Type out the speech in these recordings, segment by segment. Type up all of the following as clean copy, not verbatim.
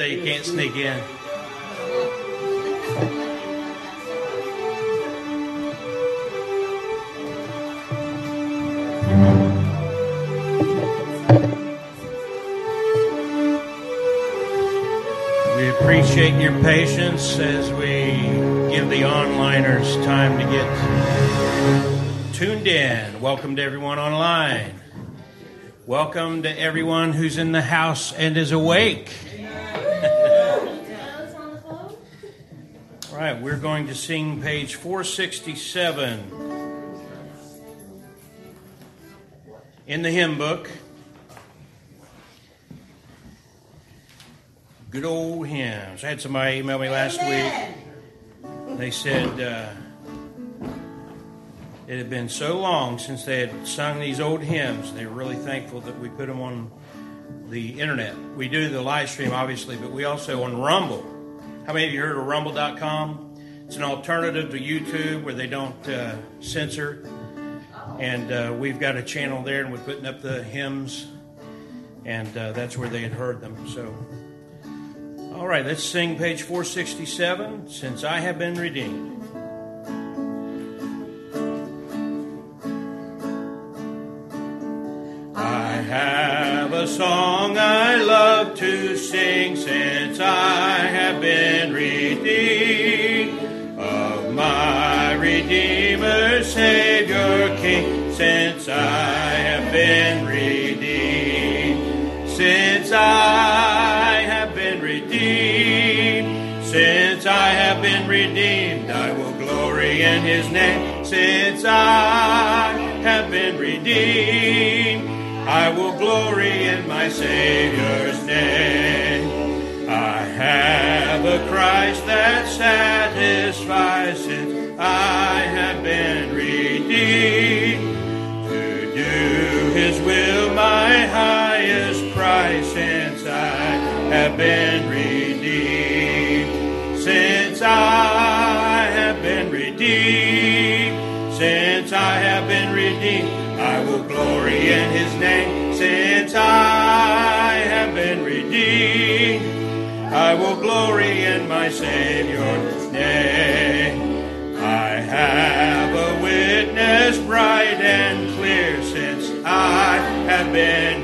say you can't sneak in. We appreciate your patience as we give the onliners time to get tuned in. Welcome to everyone online. Welcome to everyone who's in the house and is awake. All right, we're going to sing page 467 in the hymn book. Good old hymns. I had somebody email me last week. They said it had been so long since they had sung these old hymns. They were really thankful that we put them on the internet. We do the live stream, obviously, but we also on Rumble. How many of you heard of Rumble.com? It's an alternative to YouTube where they don't censor. And we've got a channel there, and we're putting up the hymns. And that's where they had heard them. So, all right, let's sing page 467, Since I Have Been Redeemed. I have a song I love to sing since I have been redeemed of my Redeemer, Savior, King, since I have been redeemed, since I have been redeemed, since I have been redeemed, I will glory in His name, since I have been redeemed. I will glory in my Savior's name. I have a Christ that satisfies since I have been redeemed. To do His will, my highest prize, since I have been redeemed. Since I have been redeemed, since I have been redeemed, I will glory in His name, since I have been redeemed. I will glory in my Savior's name. I have a witness bright and clear, since I have been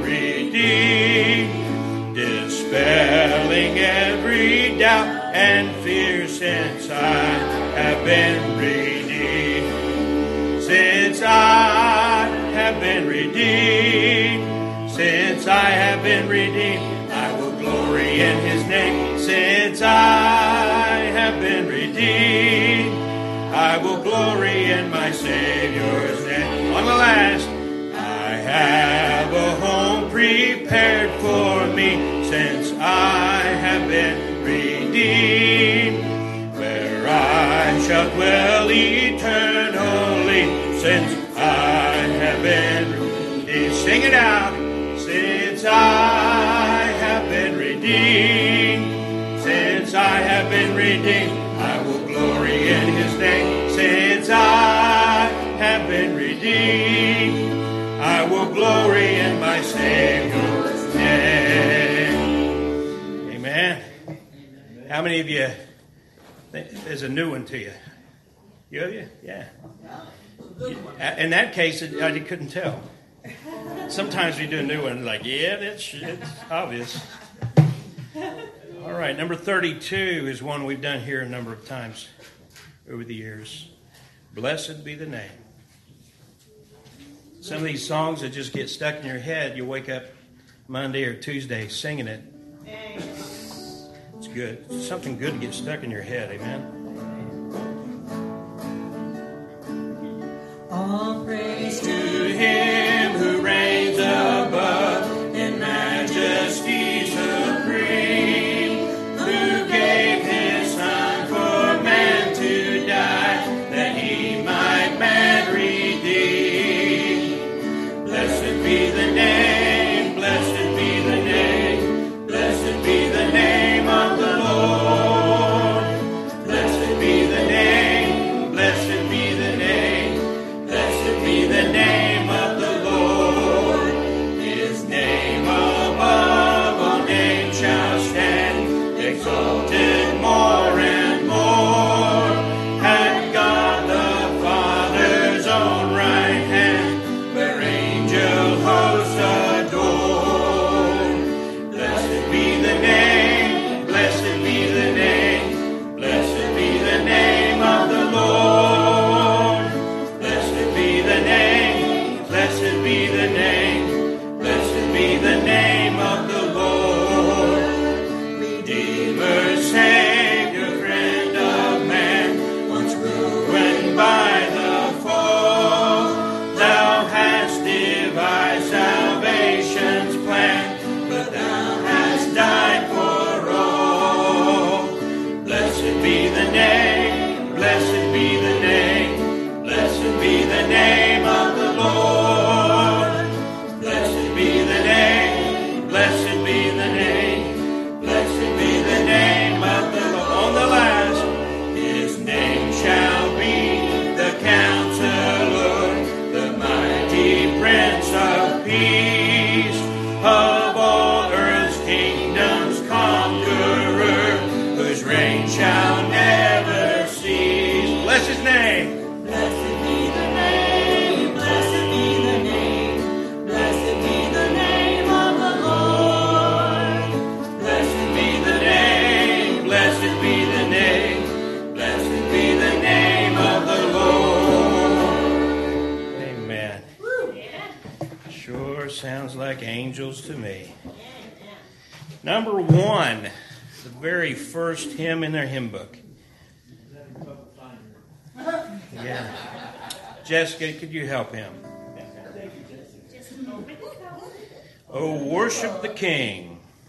redeemed, dispelling every doubt and fear, since I have been redeemed. Since I have been redeemed, since I have been redeemed, I will glory in His name. Since I have been redeemed, I will glory in my Savior's name. On the last, I have a home prepared for me, since I have been redeemed, where I shall dwell eternally, since I have been redeemed. Sing it out. Since I have been redeemed, since I have been redeemed, I will glory in His name. Since I have been redeemed, I will glory in my Savior's name. Amen. How many of you think there's a new one to you? You have you? Yeah. In that case, I couldn't tell. Sometimes we do a new one, like, yeah, it's obvious. All right, number 32 is one we've done here a number of times over the years. Blessed be the name. Some of these songs that just get stuck in your head, you wake up Monday or Tuesday singing it. It's good. It's something good to get stuck in your head, amen? All praise to Him who reigns above in majesty supreme, who gave His Son for man to die, that He might man redeem. Blessed be the name, blessed be the name, blessed be the name of the Lord. Blessed be the name, blessed be the name, blessed be the name angels to me. Number 1, the very first hymn in their hymn book. Yeah. Jessica, could you help him? Oh, worship the King.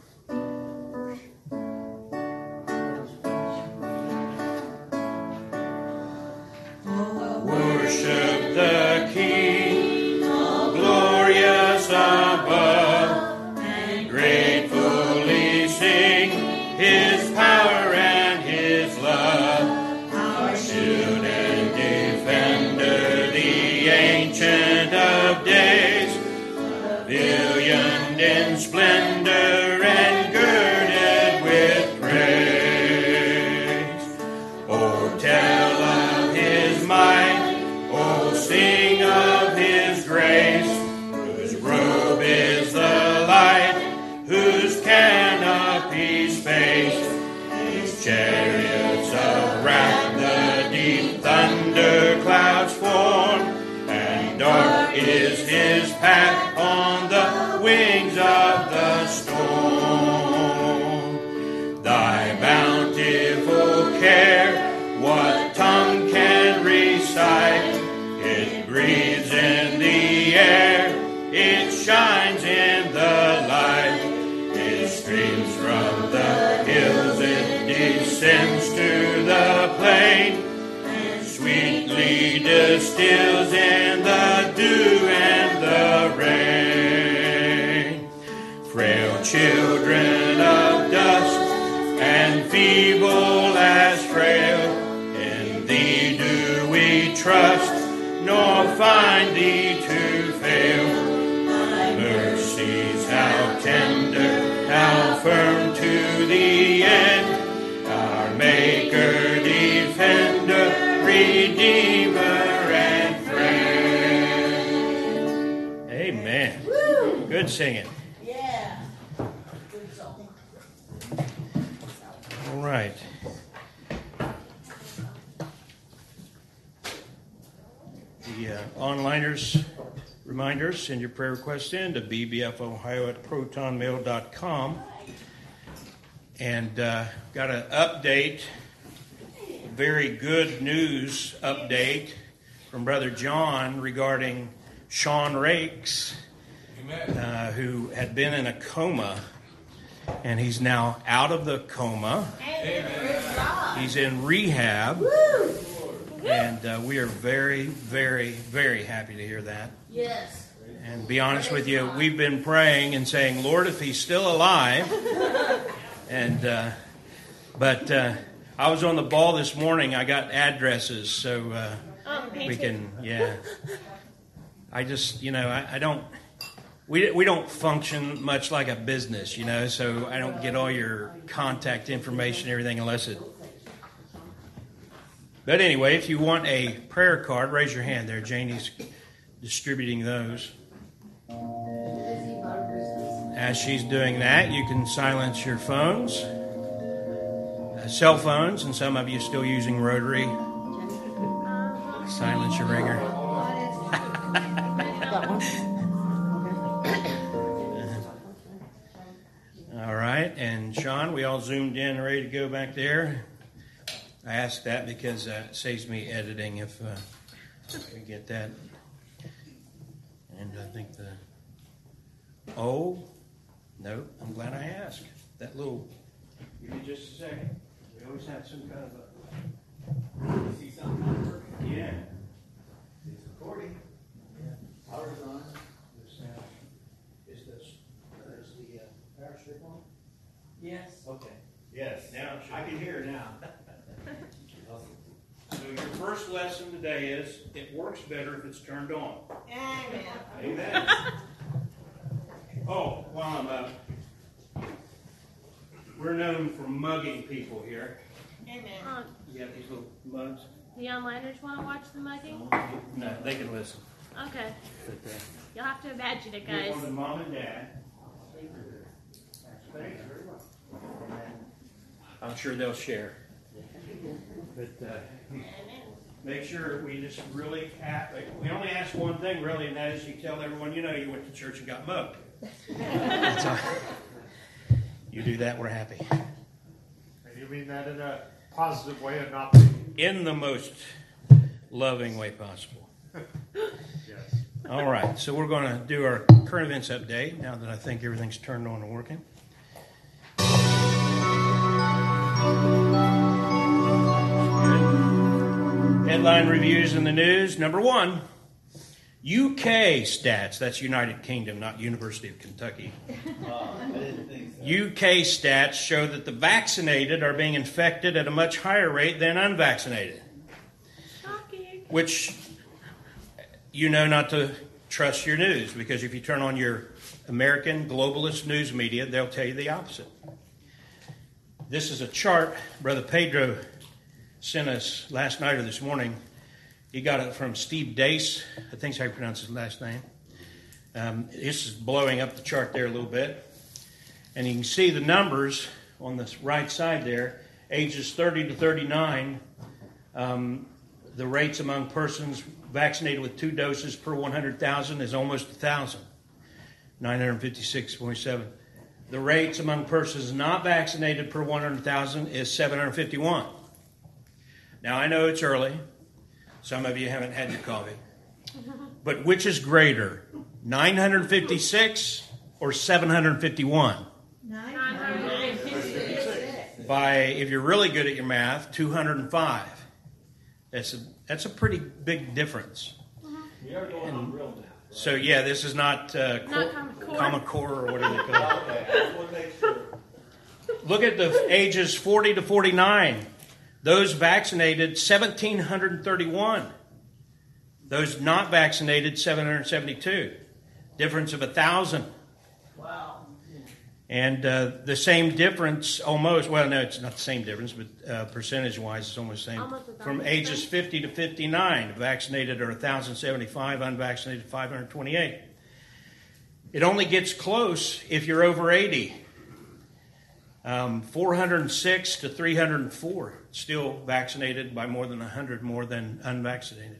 Worship the King, glorious above, and gratefully sing His power and His love. Our shield and defender, the Ancient of Days, pavillioned in splendor and girded with praise. Oh, tell of His might, oh, sing of His grace, whose robe is the light, whose canopy space, His chariots of wrath the deep thunder clouds form, and dark is His path on the wings of the storm. Thy bountiful care, what tongue can recite? It breathes in the air, it shines in the light, it streams from the hills, it descends to the plain, and sweetly distills in the dew and the rain. Frail children of dust and feeble as frail, in Thee do we trust, nor find Thee to fail. Thy mercies how tender, how firm to the end, our Maker, Defender, Redeemer, and Friend. Amen. Woo! Good singing. Yeah. Good song. All right. The onliners, reminders, send your prayer requests in to bbfohio@protonmail.com. And got an update, a very good news update from Brother John regarding Sean Rakes, who had been in a coma, and he's now out of the coma. Amen. He's in rehab. Woo! And we are very, very, very happy to hear that. Yes. And be honest with you, we've been praying and saying, Lord, if he's still alive. And but I was on the ball this morning. I got addresses, so we can, yeah. I just, I don't. We don't function much like a business, so I don't get all your contact information and everything unless it. But anyway, if you want a prayer card, raise your hand there. Janie's distributing those. As she's doing that, you can silence your phones, cell phones, and some of you still using rotary. Silence your ringer. All right, and Sean, we all zoomed in, ready to go back there. I asked that because it saves me editing if we get that. And I think no, I'm glad I asked. That little, give me just a second. We always have some kind of a, see something working? Yeah. It's recording. Yeah. Power's on. Is the power strip on? Yes. Okay. Yes. Now I can hear it now. So your first lesson today is it works better if it's turned on. Amen. Amen. Oh, while I'm up, we're known for mugging people here. Amen. You got these little mugs? The onliners want to watch the mugging? No, they can listen. Okay. But, You'll have to imagine it, give guys. one to Mom and Dad. Thanks very much. I'm sure they'll share. But make sure we just really we only ask one thing really, and that is you tell everyone you went to church and got mugged. That's all. You do that, we're happy. And you mean that in a positive way and not the... In the most loving way possible. Yes. All right, so we're going to do our current events update now that I think everything's turned on and working. Headline reviews in the news. Number one, UK stats. That's United Kingdom, not University of Kentucky. UK stats show that the vaccinated are being infected at a much higher rate than unvaccinated. Shocking. Which, you know not to trust your news, because if you turn on your American globalist news media, they'll tell you the opposite. This is a chart Brother Pedro sent us last night or this morning. He got it from Steve Dace. I think that's how you pronounce his last name. This is blowing up the chart there a little bit. And you can see the numbers on the right side there. Ages 30 to 39, the rates among persons vaccinated with 2 doses per 100,000 is almost 1,000, 956.7. The rates among persons not vaccinated per 100,000 is 751. Now, I know it's early. Some of you haven't had your coffee. But which is greater, 956 or 751? 956. By, if you're really good at your math, 205. That's a pretty big difference. We are going on real now. So, yeah, this is not Common Core or whatever they call it. Okay, I just want to make sure. Look at the ages 40 to 49. Those vaccinated, 1,731. Those not vaccinated, 772. Difference of 1,000. Wow. And the same difference almost, well, no, it's not the same difference, but percentage-wise, it's almost the same. Almost 1,000. From ages 50 to 59, vaccinated are 1,075, unvaccinated 528. It only gets close if you're over 80. 406 to 304, still vaccinated by more than 100 more than unvaccinated.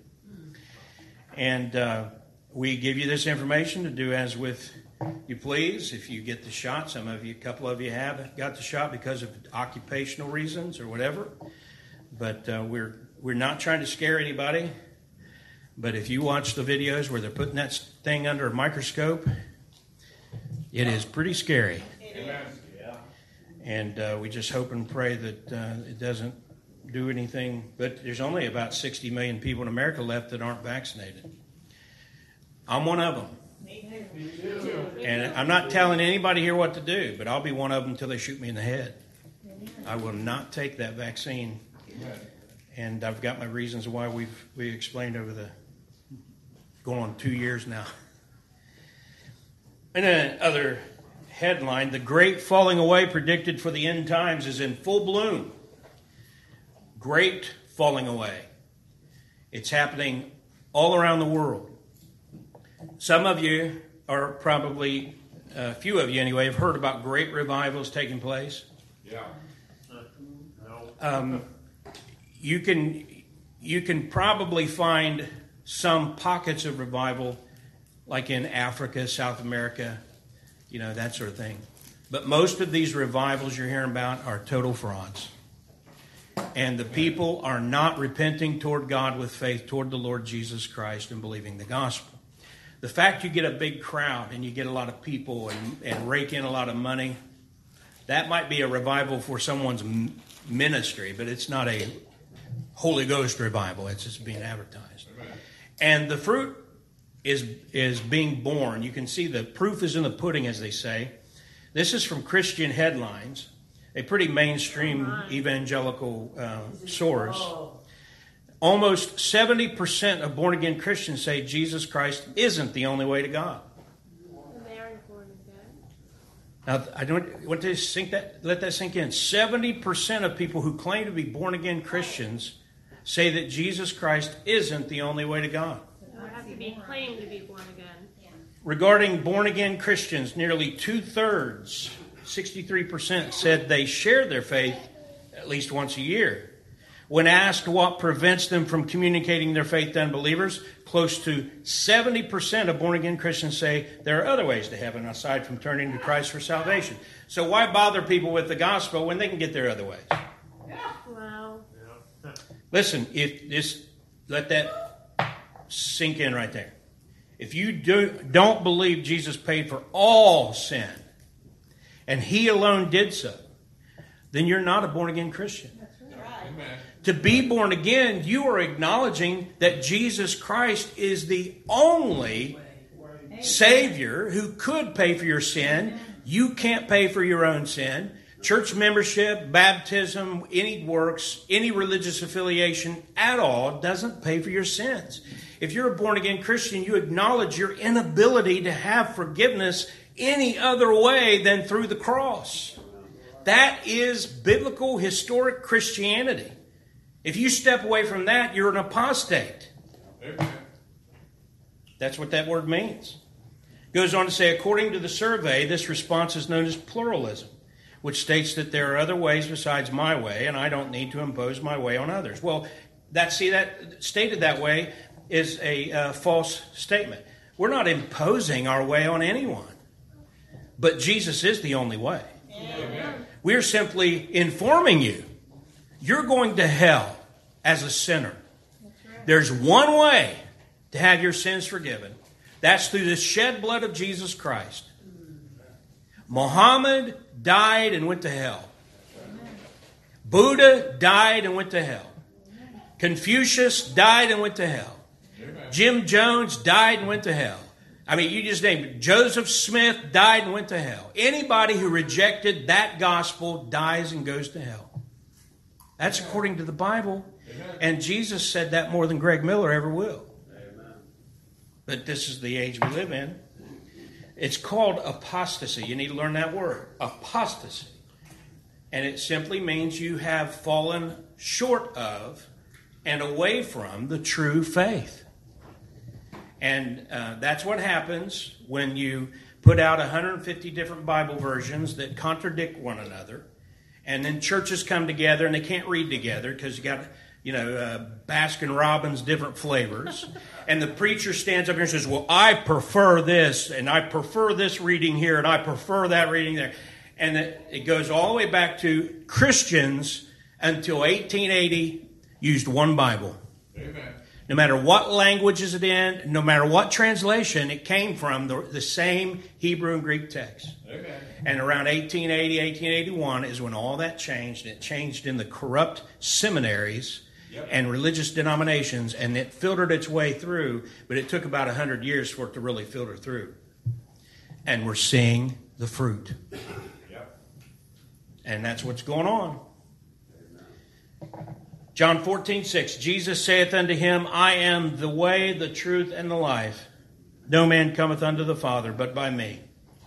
And we give you this information to do as with you please. If you get the shot, some of you, a couple of you have got the shot because of occupational reasons or whatever. But we're not trying to scare anybody. But if you watch the videos where they're putting that thing under a microscope, it is pretty scary. Amen. And we just hope and pray that it doesn't do anything. But there's only about 60 million people in America left that aren't vaccinated. I'm one of them. Me too. And I'm not telling anybody here what to do, but I'll be one of them until they shoot me in the head. I will not take that vaccine. And I've got my reasons why we explained over the going on 2 years now. And then other headline, the great falling away predicted for the end times is in full bloom. Great falling away. It's happening all around the world. Some of you are probably, a few of you anyway, have heard about great revivals taking place. Yeah. You can probably find some pockets of revival, like in Africa, South America, that sort of thing. But most of these revivals you're hearing about are total frauds. And the people are not repenting toward God with faith toward the Lord Jesus Christ and believing the gospel. The fact you get a big crowd and you get a lot of people and rake in a lot of money, that might be a revival for someone's ministry, but it's not a Holy Ghost revival. It's just being advertised. And the fruit is being born. You can see the proof is in the pudding, as they say. This is from Christian Headlines, a pretty mainstream evangelical source. Almost 70% of born-again Christians say Jesus Christ isn't the only way to God. And they aren't born again. Now, I don't want to let that sink in. 70% of people who claim to be born-again Christians say that Jesus Christ isn't the only way to God. Or have to be claimed to be born again. Regarding born-again Christians, nearly 2/3, 63%, said they share their faith at least once a year. When asked what prevents them from communicating their faith to unbelievers, close to 70% of born-again Christians say there are other ways to heaven aside from turning to Christ for salvation. So why bother people with the gospel when they can get there other ways? Wow. Listen, let that sink in right there. If you don't believe Jesus paid for all sin, and He alone did so, then you're not a born-again Christian. Amen. To be born again, you are acknowledging that Jesus Christ is the only Savior who could pay for your sin. You can't pay for your own sin. Church membership, baptism, any works, any religious affiliation at all doesn't pay for your sins. If you're a born-again Christian, you acknowledge your inability to have forgiveness any other way than through the cross. That is biblical, historic Christianity. If you step away from that, you're an apostate. Amen. That's what that word means. Goes on to say, according to the survey, this response is known as pluralism, which states that there are other ways besides my way, and I don't need to impose my way on others. Well, that stated that way is a false statement. We're not imposing our way on anyone, but Jesus is the only way. Amen. We're simply informing you, you're going to hell as a sinner. There's one way to have your sins forgiven. That's through the shed blood of Jesus Christ. Muhammad died and went to hell. Buddha died and went to hell. Confucius died and went to hell. Jim Jones died and went to hell. I mean, you just named it. Joseph Smith died and went to hell. Anybody who rejected that gospel dies and goes to hell. That's according to the Bible. Amen. And Jesus said that more than Greg Miller ever will. Amen. But this is the age we live in. It's called apostasy. You need to learn that word. Apostasy. And it simply means you have fallen short of and away from the true faith. And that's what happens when you put out 150 different Bible versions that contradict one another. And then churches come together and they can't read together because you got, Baskin Robbins different flavors. And the preacher stands up here and says, well, I prefer this, and I prefer this reading here, and I prefer that reading there. And it goes all the way back to Christians until 1880 used one Bible. Amen. No matter what language is it in, no matter what translation, it came from the same Hebrew and Greek text. Amen. And around 1880, 1881 is when all that changed. It changed in the corrupt seminaries and religious denominations, and it filtered its way through, but it took about 100 years for it to really filter through. And we're seeing the fruit. Yep. And that's what's going on. John 14:6, Jesus saith unto him, I am the way, the truth, and the life. No man cometh unto the Father but by me.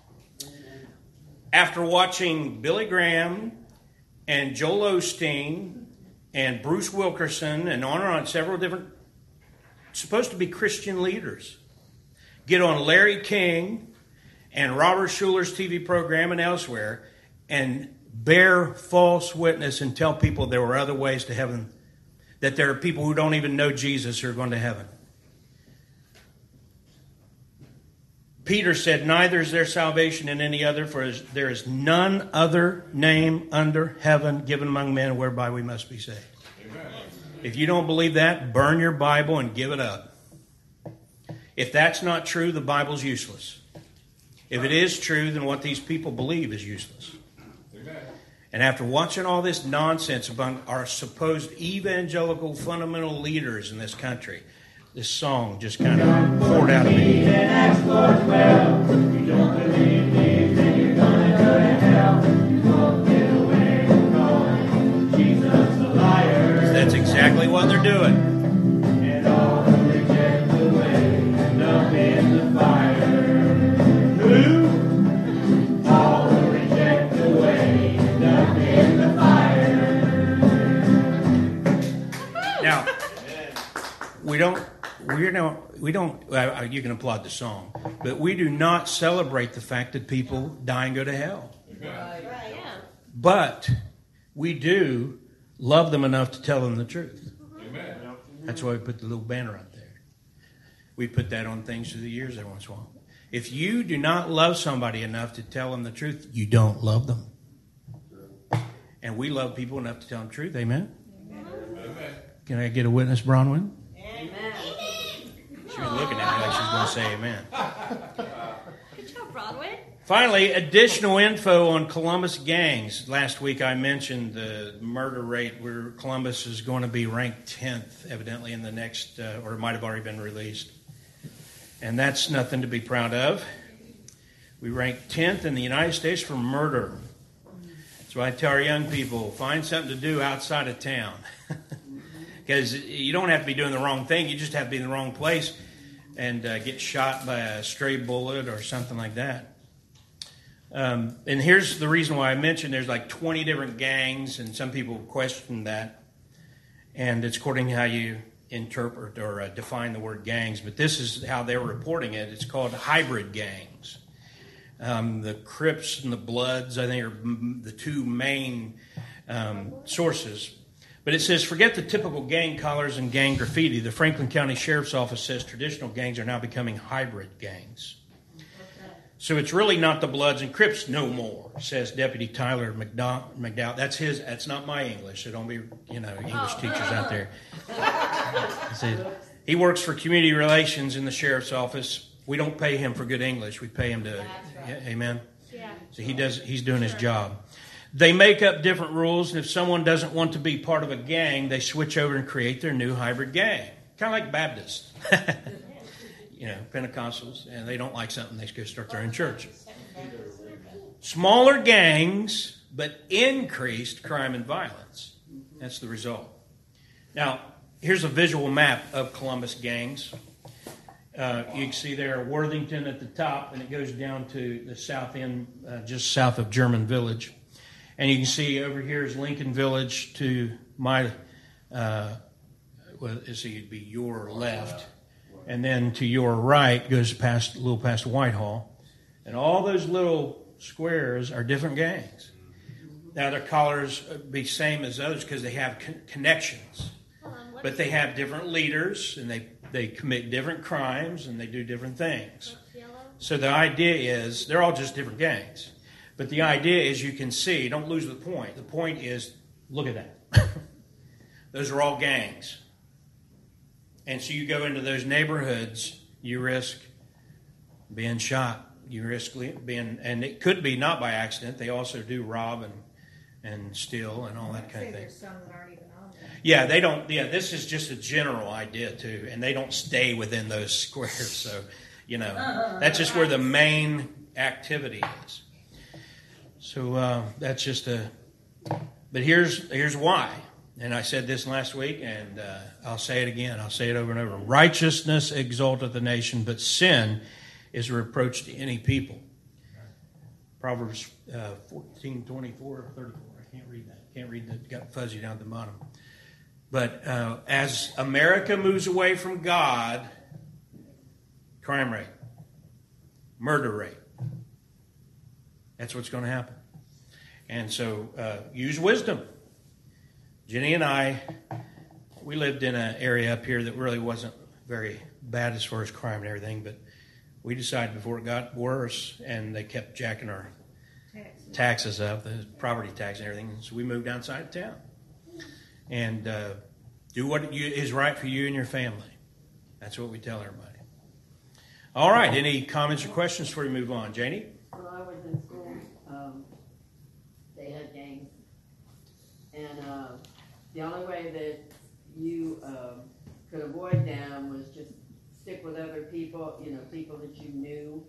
After watching Billy Graham and Joel Osteen and Bruce Wilkerson and on several different, supposed to be Christian leaders, get on Larry King and Robert Schuller's TV program and elsewhere and bear false witness and tell people there were other ways to heaven, that there are people who don't even know Jesus who are going to heaven. Peter said, neither is there salvation in any other, for there is none other name under heaven given among men whereby we must be saved. Amen. If you don't believe that, burn your Bible and give it up. If that's not true, the Bible's useless. If it is true, then what these people believe is useless. Amen. And after watching all this nonsense about our supposed evangelical fundamental leaders in this country, this song just kind of poured out of me. That's exactly what they're doing. Now, we don't, you can applaud the song, but we do not celebrate the fact that people die and go to hell. Amen. Yeah. But we do love them enough to tell them the truth. Amen. That's why we put the little banner up there. We put that on things through the years every once in a while. If you do not love somebody enough to tell them the truth, you don't love them. And we love people enough to tell them the truth. Amen? Amen. Can I get a witness, Bronwyn? Amen. She was looking at me like she's going to say amen. Good job, Broadway. Finally, additional info on Columbus gangs. Last week I mentioned the murder rate where Columbus is going to be ranked 10th, evidently, in the next, or it might have already been released. And that's nothing to be proud of. We rank 10th in the United States for murder. That's why I tell our young people, find something to do outside of town. Because you don't have to be doing the wrong thing. You just have to be in the wrong place and get shot by a stray bullet or something like that. And here's the reason why I mentioned there's like 20 different gangs, and some people question that. And it's according to how you interpret or define the word gangs. But this is how they're reporting it. It's called hybrid gangs. The Crips and the Bloods, I think, are the two main sources. But it says, forget the typical gang colors and gang graffiti. The Franklin County Sheriff's Office says traditional gangs are now becoming hybrid gangs. So it's really not the Bloods and Crips no more, says Deputy Tyler McDowell. That's not my English, so don't be, English teachers out there. He works for community relations in the sheriff's office. We don't pay him for good English. We pay him to, amen? Yeah. So he's doing his job. They make up different rules, and if someone doesn't want to be part of a gang, they switch over and create their new hybrid gang. Kind of like Baptists. Pentecostals, and they don't like something, they go start their own church. Smaller gangs, but increased crime and violence. That's the result. Now, here's a visual map of Columbus gangs. You can see there Worthington at the top, and it goes down to the south end, just south of German Village. And you can see over here is Lincoln Village to my, you'd be your left. And then to your right goes a little past Whitehall. And all those little squares are different gangs. Now, their colors be same as others because they have connections. But they have different leaders, and they commit different crimes, and they do different things. So the idea is, they're all just different gangs. But the idea is you can see, don't lose the point. The point is, look at that. Those are all gangs. And so you go into those neighborhoods, you risk being shot. You risk being, and it could be not by accident. They also do rob and steal and all that kind of thing. There's some that aren't even on there. Yeah, they don't. Yeah, this is just a general idea too, and they don't stay within those squares. So, that's just where the main activity is. So that's just But here's why. And I said this last week, and I'll say it again. I'll say it over and over. Righteousness exalteth the nation, but sin is a reproach to any people. Proverbs 14:24, 34. I can't read that. Can't read that. Got fuzzy down at the bottom. But as America moves away from God, crime rate, murder rate, that's what's going to happen. And so use wisdom. Jenny and I, we lived in an area up here that really wasn't very bad as far as crime and everything, but we decided before it got worse, and they kept jacking our taxes up, the property tax and everything, so we moved outside of town. And do what is right for you and your family. That's what we tell everybody. All right, any comments or questions before we move on? Janie? When I was in school, they had gangs. And the only way that you could avoid them was just stick with other people, people that you knew.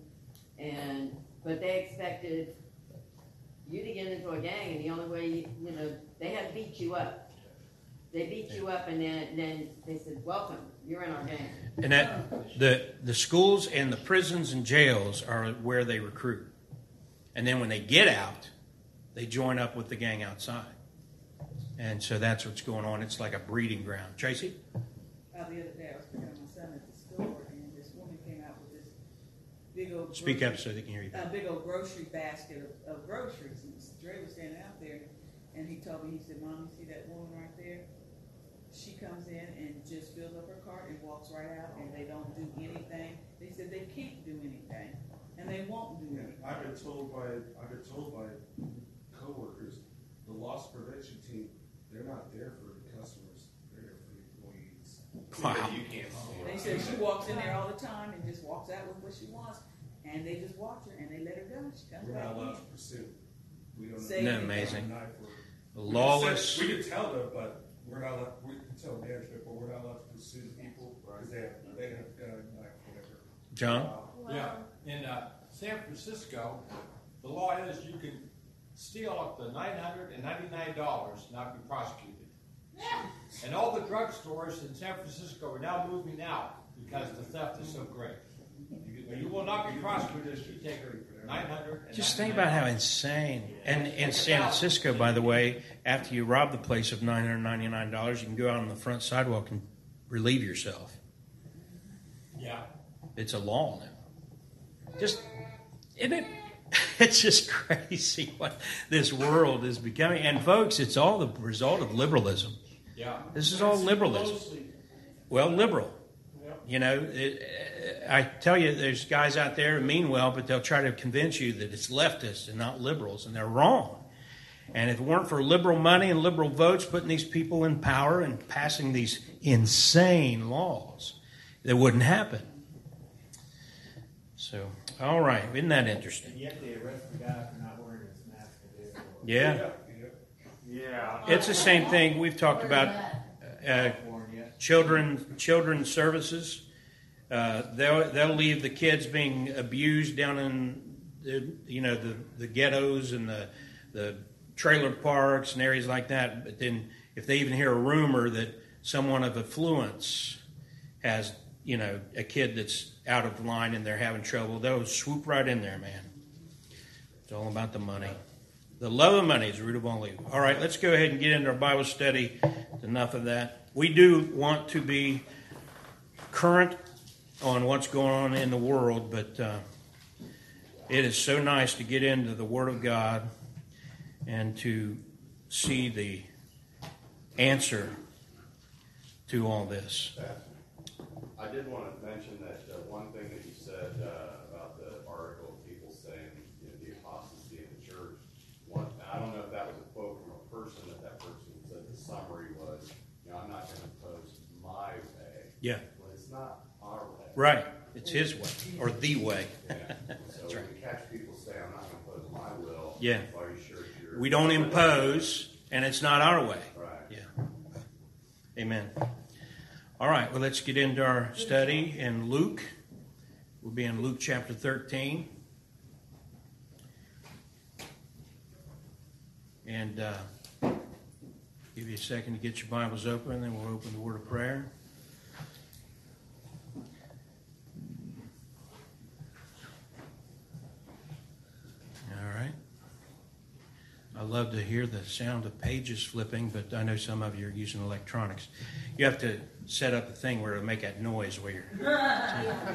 But they expected you to get into a gang, and the only way, they had to beat you up. They beat you up, and then they said, welcome, you're in our gang. And that the schools and the prisons and jails are where they recruit. And then when they get out, they join up with the gang outside. And so that's what's going on. It's like a breeding ground. Tracy? The other day I was picking up my son at the store, and this woman came out with this big old Speak up so they can hear you. big old grocery basket of groceries. And Dre was standing out there, And he told me, he said, Mom, you see that woman right there? She comes in and just fills up her cart and walks right out, and they don't do anything. They said they can't do anything, and they won't do anything. I've been told by coworkers, the loss prevention team, they're not there for the customers, they're there for the employees. Wow. You can't see They it. said she walks in there all the time and just walks out with what she wants, and they just watch her and they let her go. She comes We're back not allowed in. to pursue. We don't Say Isn't that anything. amazing? We Lawless. can tell them, but we're not allowed, we can tell management, but we're not allowed to pursue the people because they have whatever. John? Yeah, in San Francisco, the law is you can steal up to $999, not be prosecuted. And all the drugstores in San Francisco are now moving out because the theft is so great. You will not be prosecuted if you take $900. Just think about how insane. And in San Francisco, by the way, after you rob the place of $999, you can go out on the front sidewalk and relieve yourself. Yeah. It's a law now. Just, isn't it? It's just crazy what this world is becoming. And folks, it's all the result of liberalism. Yeah. This is all liberalism. Well, liberal. You know, I tell you, there's guys out there who mean well, but they'll try to convince you that it's leftists and not liberals, and they're wrong. And if it weren't for liberal money and liberal votes putting these people in power and passing these insane laws, that wouldn't happen. So, all right, isn't that interesting? And yet they arrest the guy for not wearing his mask at the airport. Yeah, Yeah. it's the same thing we've talked about. California. Children's services. They'll leave the kids being abused down in the ghettos and the trailer parks and areas like that. But then if they even hear a rumor that someone of affluence has a kid that's out of line and they're having trouble, they'll swoop right in there, man. It's all about the money. The love of money is the root of all evil. All right, let's go ahead and get into our Bible study. Enough of that. We do want to be current on what's going on in the world, but it is so nice to get into the Word of God and to see the answer to all this. I did want to mention that one thing that you said about the article of people saying the apostasy in the church. I don't know if that was a quote from a person that person said the summary was, I'm not going to impose my way. Yeah. Well, it's not our way. Right. It's His way, or the way. Yeah. So That's right. we catch people say, I'm not going to impose my will. Yeah. Are you sure it's your We don't impose, and it's not our way. Right. Yeah. Amen. All right, well, let's get into our study in Luke. We'll be in Luke chapter 13. And give you a second to get your Bibles open, and then we'll open the word of prayer. All right. I love to hear the sound of pages flipping, but I know some of you are using electronics. You have to set up a thing where it'll make that noise where you're... Hold on.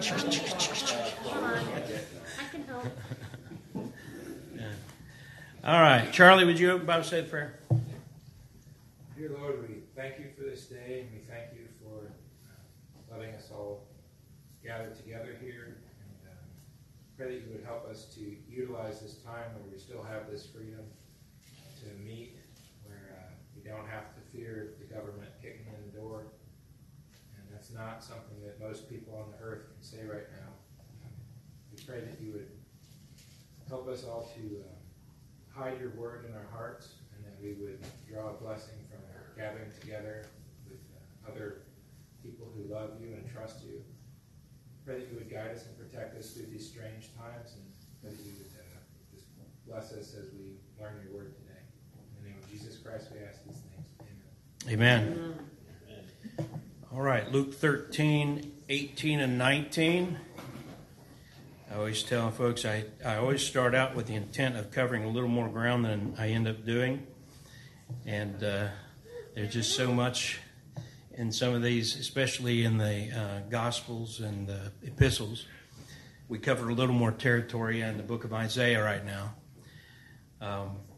I can help. Yeah. All right. Charlie, would you open Bible study prayer? Dear Lord, we thank you for this day, and we thank you for letting us all gather together here. And pray that you would help us to utilize this time where we still have this freedom to meet, where we don't have to fear the government kicking in the door. And that's not something that most people on the earth can say right now. We pray that you would help us all to hide your word in our hearts, and that we would draw a blessing from gathering together with other people who love you and trust you. Pray that you would guide us and protect us through these strange times, and that you would just bless us as we learn your word today. In the name of Jesus Christ, we ask these things. Amen. Amen. All right, Luke 13, 18, and 19. I always tell folks I always start out with the intent of covering a little more ground than I end up doing. And there's just so much in some of these, especially in the Gospels and the epistles. We covered a little more territory in the book of Isaiah right now.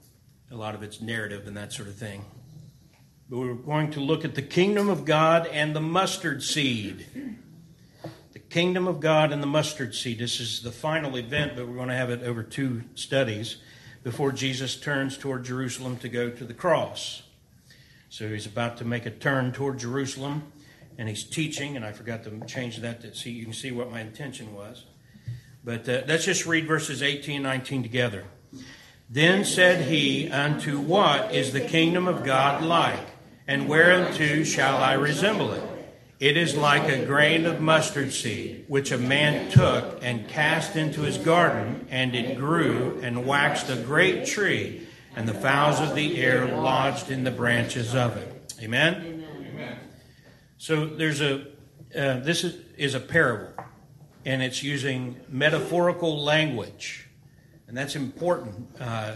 A lot of it's narrative and that sort of thing. But we're going to look at the kingdom of God and the mustard seed. The kingdom of God and the mustard seed. This is the final event, but we're going to have it over 2 studies before Jesus turns toward Jerusalem to go to the cross. So he's about to make a turn toward Jerusalem, and he's teaching, and I forgot to change that to see you can see what my intention was. But let's just read verses 18 and 19 together. Then said he, unto what is the kingdom of God like? And whereunto shall I resemble it? It is like a grain of mustard seed, which a man took and cast into his garden, and it grew and waxed a great tree, and the fowls of the air lodged in the branches of it. Amen? Amen. So there's this is a parable, and it's using metaphorical language, and that's important.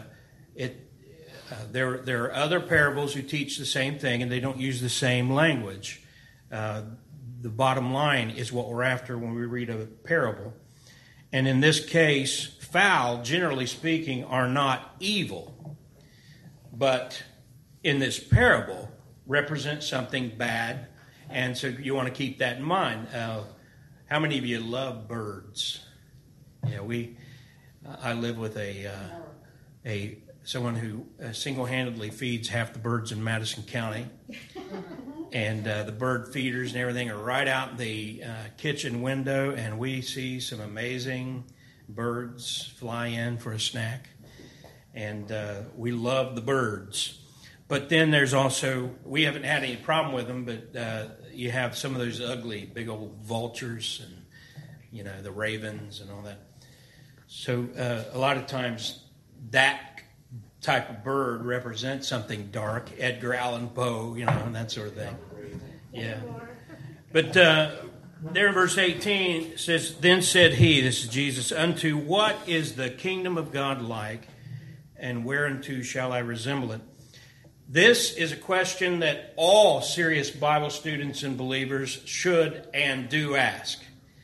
There are other parables who teach the same thing, and they don't use the same language. The bottom line is what we're after when we read a parable. And in this case, fowl, generally speaking, are not evil. But in this parable, represent something bad. And so you want to keep that in mind. How many of you love birds? Yeah, I live with someone who single-handedly feeds half the birds in Madison County. And the bird feeders and everything are right out in the kitchen window, and we see some amazing birds fly in for a snack. And we love the birds. But then there's also, we haven't had any problem with them, but you have some of those ugly big old vultures and, the ravens and all that. So a lot of times that type of bird represents something dark, Edgar Allan Poe, and that sort of thing. Yeah. But there in verse 18 it says, Then said he, this is Jesus, unto what is the kingdom of God like, and whereunto shall I resemble it? This is a question that all serious Bible students and believers should and do ask.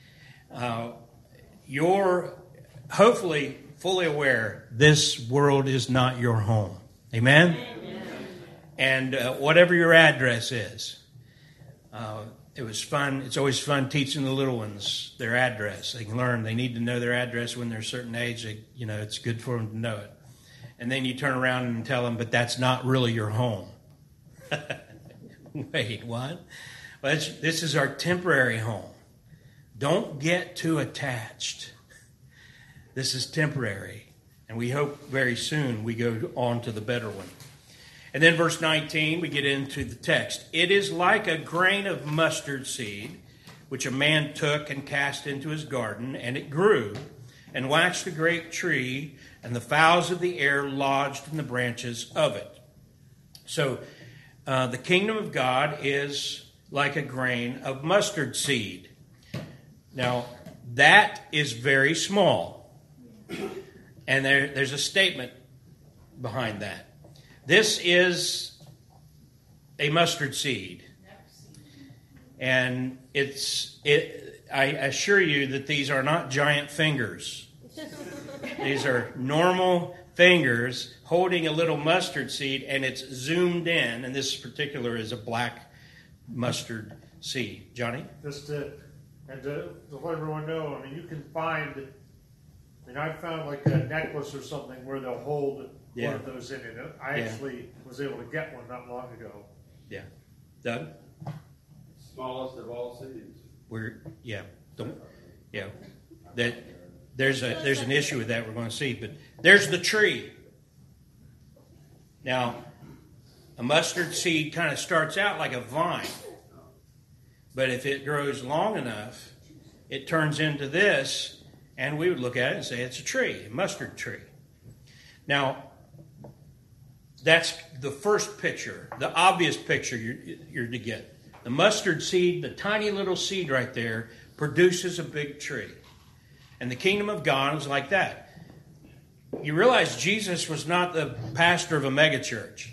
You're hopefully fully aware this world is not your home. Amen? Amen. And whatever your address is, it was fun. It's always fun teaching the little ones their address. They can learn. They need to know their address when they're a certain age. It's good for them to know it. And then you turn around and tell them, but that's not really your home. Wait, what? Well, this is our temporary home. Don't get too attached. This is temporary. And we hope very soon we go on to the better one. And then verse 19, we get into the text. It is like a grain of mustard seed, which a man took and cast into his garden, and it grew and waxed a great tree, and the fowls of the air lodged in the branches of it. So the kingdom of God is like a grain of mustard seed. Now, that is very small. And there's a statement behind that. This is a mustard seed. And I assure you that these are not giant fingers. These are normal fingers holding a little mustard seed, and it's zoomed in. And this particular is a black mustard seed. Johnny? Just to let everyone know, you can find, I found like a necklace or something where they'll hold one of those in it. I actually was able to get one not long ago. Yeah. Doug? Smallest of all seeds. There's an issue with that we're going to see, but there's the tree. Now, a mustard seed kind of starts out like a vine, but if it grows long enough, it turns into this, and we would look at it and say it's a tree, a mustard tree. Now, that's the first picture, the obvious picture you're to get. The mustard seed, the tiny little seed right there, produces a big tree. And the kingdom of God is like that. You realize Jesus was not the pastor of a megachurch.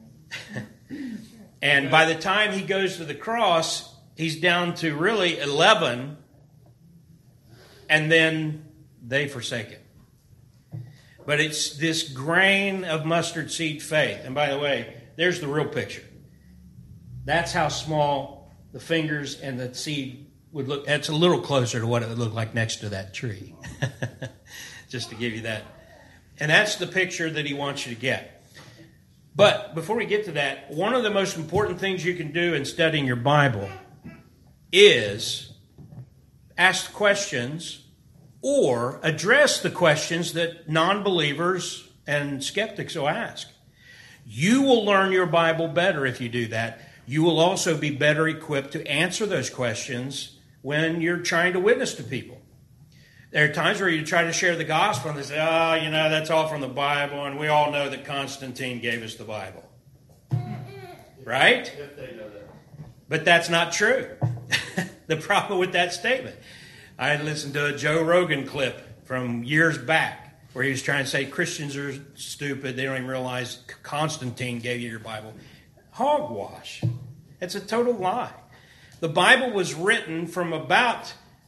And by the time he goes to the cross, he's down to really 11, and then they forsake him. But it's this grain of mustard seed faith. And by the way, there's the real picture. That's how small the fingers and the seed would look. It's a little closer to what it would look like next to that tree. Just to give you that. And that's the picture that he wants you to get. But before we get to that, one of the most important things you can do in studying your Bible is ask questions or address the questions that non-believers and skeptics will ask. You will learn your Bible better if you do that. You will also be better equipped to answer those questions when you're trying to witness to people. There are times where you try to share the gospel and they say, that's all from the Bible, and we all know that Constantine gave us the Bible. Right? If they know that. But that's not true. The problem with that statement. I listened to a Joe Rogan clip from years back where he was trying to say Christians are stupid. They don't even realize Constantine gave you your Bible. Hogwash. It's a total lie. The Bible was written from about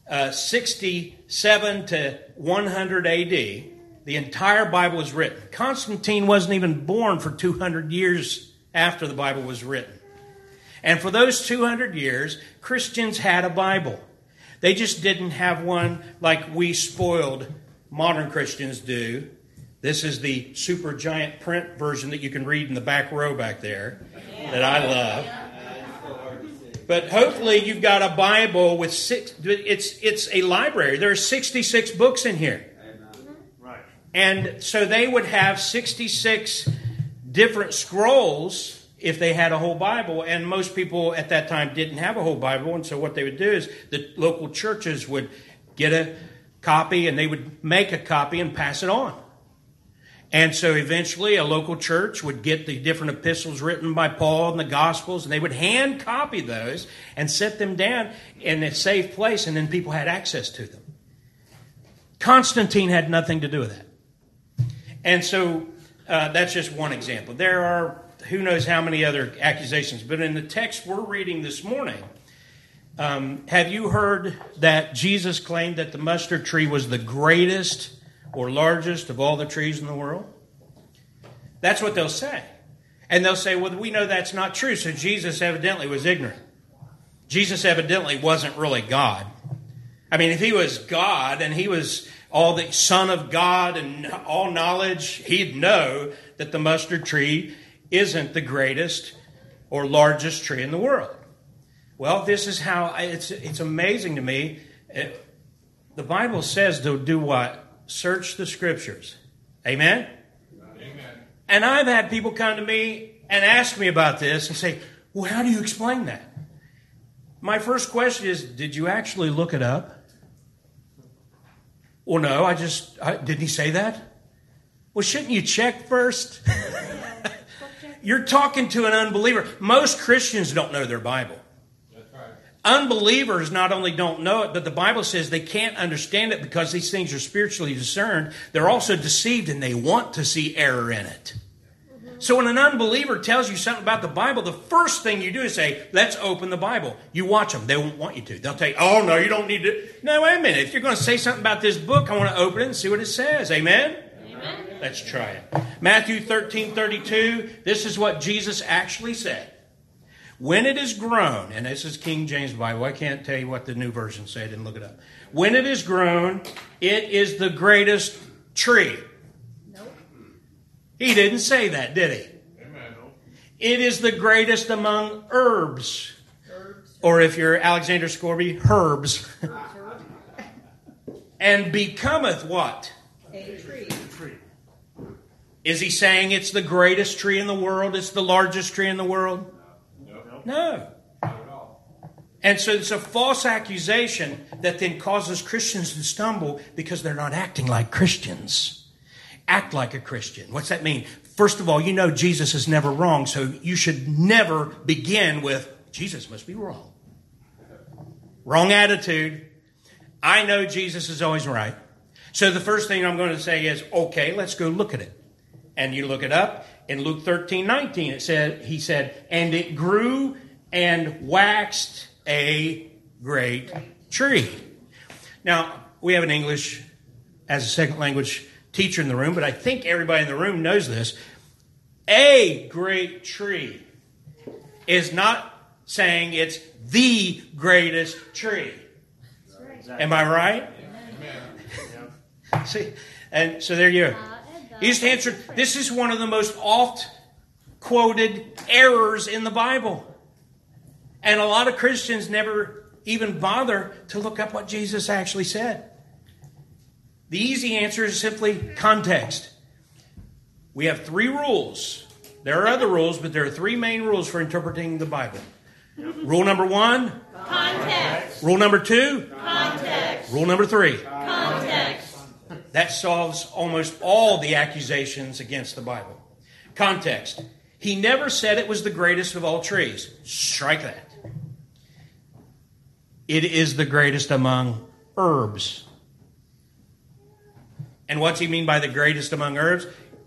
67 to 100 AD. The entire Bible was written. Constantine wasn't even born for 200 years after the Bible was written. And for those 200 years, Christians had a Bible. They just didn't have one like we spoiled modern Christians do. This is the super giant print version that you can read in the back row back there that I love. But hopefully you've got a Bible with it's a library. There are 66 books in here. Right. And so they would have 66 different scrolls if they had a whole Bible, and most people at that time didn't have a whole Bible, and so what they would do is the local churches would get a copy, and they would make a copy and pass it on. And so eventually a local church would get the different epistles written by Paul and the Gospels, and they would hand copy those and set them down in a safe place, and then people had access to them. Constantine had nothing to do with that. And so that's just one example. There are who knows how many other accusations. But in the text we're reading this morning, have you heard that Jesus claimed that the mustard tree was the greatest or largest of all the trees in the world? That's what they'll say. And they'll say, well, we know that's not true, so Jesus evidently was ignorant. Jesus evidently wasn't really God. I mean, if he was God and he was all the Son of God and all knowledge, he'd know that the mustard tree isn't the greatest or largest tree in the world. Well, this is how it's amazing to me. The Bible says to do what? Search the Scriptures. Amen? Amen. And I've had people come to me and ask me about this and say, well, how do you explain that? My first question is, did you actually look it up? Well, no, didn't he say that? Well, shouldn't you check first? You're talking to an unbeliever. Most Christians don't know their Bible. That's right. Unbelievers not only don't know it, but the Bible says they can't understand it because these things are spiritually discerned. They're also deceived and they want to see error in it. So when an unbeliever tells you something about the Bible, the first thing you do is say, let's open the Bible. You watch them. They won't want you to. They'll tell you, oh, no, you don't need to. No, wait a minute. If you're going to say something about this book, I want to open it and see what it says. Amen? Amen. Let's try it. Matthew 13:32. This is what Jesus actually said. When it is grown, and this is King James Bible. I can't tell you what the new version said. I didn't look it up. When it is grown, it is the greatest tree. Nope. He didn't say that, did he? Amen. It is the greatest among herbs. Or if you're Alexander Scorby, herbs. And becometh what? A tree. Is he saying it's the greatest tree in the world? It's the largest tree in the world? No. Not at all. And so it's a false accusation that then causes Christians to stumble because they're not acting like Christians. Act like a Christian. What's that mean? First of all, you know Jesus is never wrong, so you should never begin with, Jesus must be wrong. Wrong attitude. I know Jesus is always right. So the first thing I'm going to say is, okay, let's go look at it. And you look it up. In Luke 13:19, he said, and it grew and waxed a great tree. Now, we have an English as a second language teacher in the room, but I think everybody in the room knows this. A great tree is not saying it's the greatest tree. Am I right? See, and so there you go. He just answered. This is one of the most oft quoted errors in the Bible, and a lot of Christians never even bother to look up what Jesus actually said. The easy answer is simply context. We have 3 rules. There are other rules, but there are 3 main rules for interpreting the Bible. Rule number 1, Context. rule number 2, Context. rule number 3. Context. That solves almost all the accusations against the Bible. Context. He never said it was the greatest of all trees. Strike that. It is the greatest among herbs. And what's he mean by the greatest among herbs?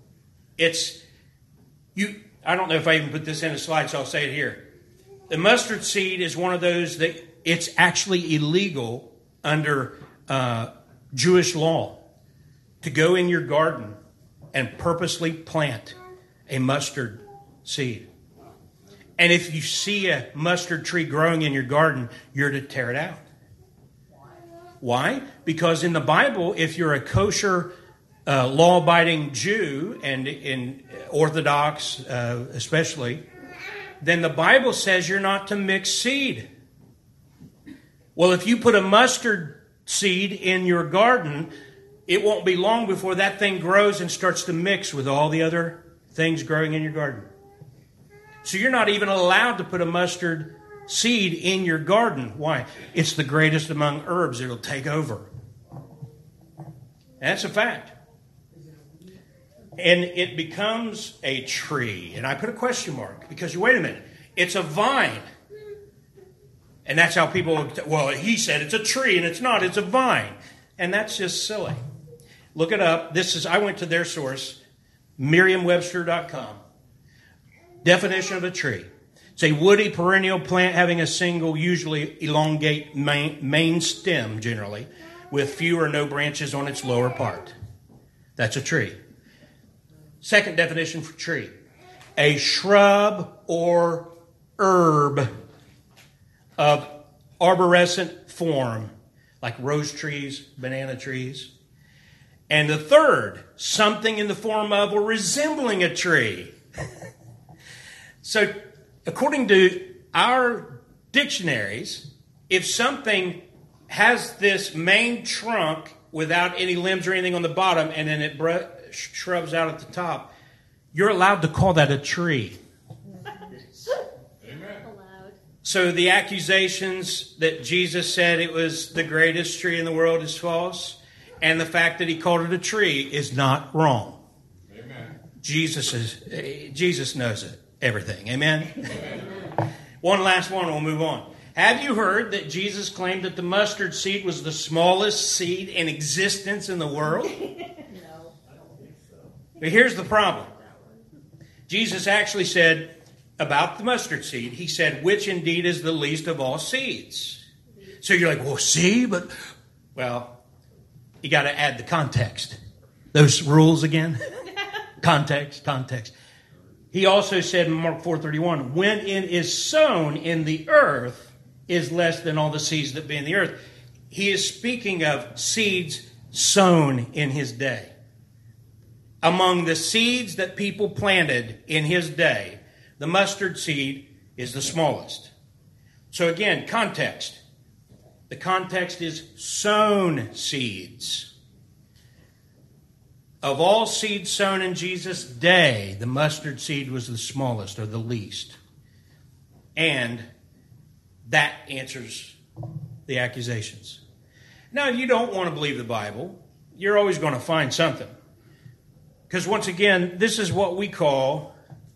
I don't know if I even put this in a slide, so I'll say it here. The mustard seed is one of those that it's actually illegal under Jewish law to go in your garden and purposely plant a mustard seed. And if you see a mustard tree growing in your garden, you're to tear it out. Why? Because in the Bible, if you're a kosher, law-abiding Jew, and in Orthodox especially, then the Bible says you're not to mix seed. Well, if you put a mustard seed in your garden, it won't be long before that thing grows and starts to mix with all the other things growing in your garden. So you're not even allowed to put a mustard seed in your garden. Why? It's the greatest among herbs. It'll take over. That's a fact. And it becomes a tree. And I put a question mark because, wait a minute, it's a vine. And that's how people, well, he said it's a tree, and it's not. It's a vine. And that's just silly. Look it up. I went to their source, Merriam-Webster.com. Definition of a tree. It's a woody perennial plant having a single, usually elongate main stem, generally, with few or no branches on its lower part. That's a tree. Second definition for tree. A shrub or herb of arborescent form, like rose trees, banana trees. And the third, something in the form of or resembling a tree. So, according to our dictionaries, if something has this main trunk without any limbs or anything on the bottom, and then it shrubs out at the top, you're allowed to call that a tree. Allowed. So the accusations that Jesus said it was the greatest tree in the world is false, and the fact that he called it a tree is not wrong. Amen. Jesus knows it. Everything. Amen? Amen. One last one, we'll move on. Have you heard that Jesus claimed that the mustard seed was the smallest seed in existence in the world? No, I don't think so. But here's the problem. Jesus actually said about the mustard seed, he said, which indeed is the least of all seeds. So you're like, well, see, but, well, you got to add the context. Those rules again. Context. He also said in Mark 4:31, when it is sown in the earth is less than all the seeds that be in the earth. He is speaking of seeds sown in his day. Among the seeds that people planted in his day, the mustard seed is the smallest. So again, context. The context is sown seeds. Of all seeds sown in Jesus' day, the mustard seed was the smallest or the least. And that answers the accusations. Now, if you don't want to believe the Bible, you're always going to find something. Because once again, this is what we call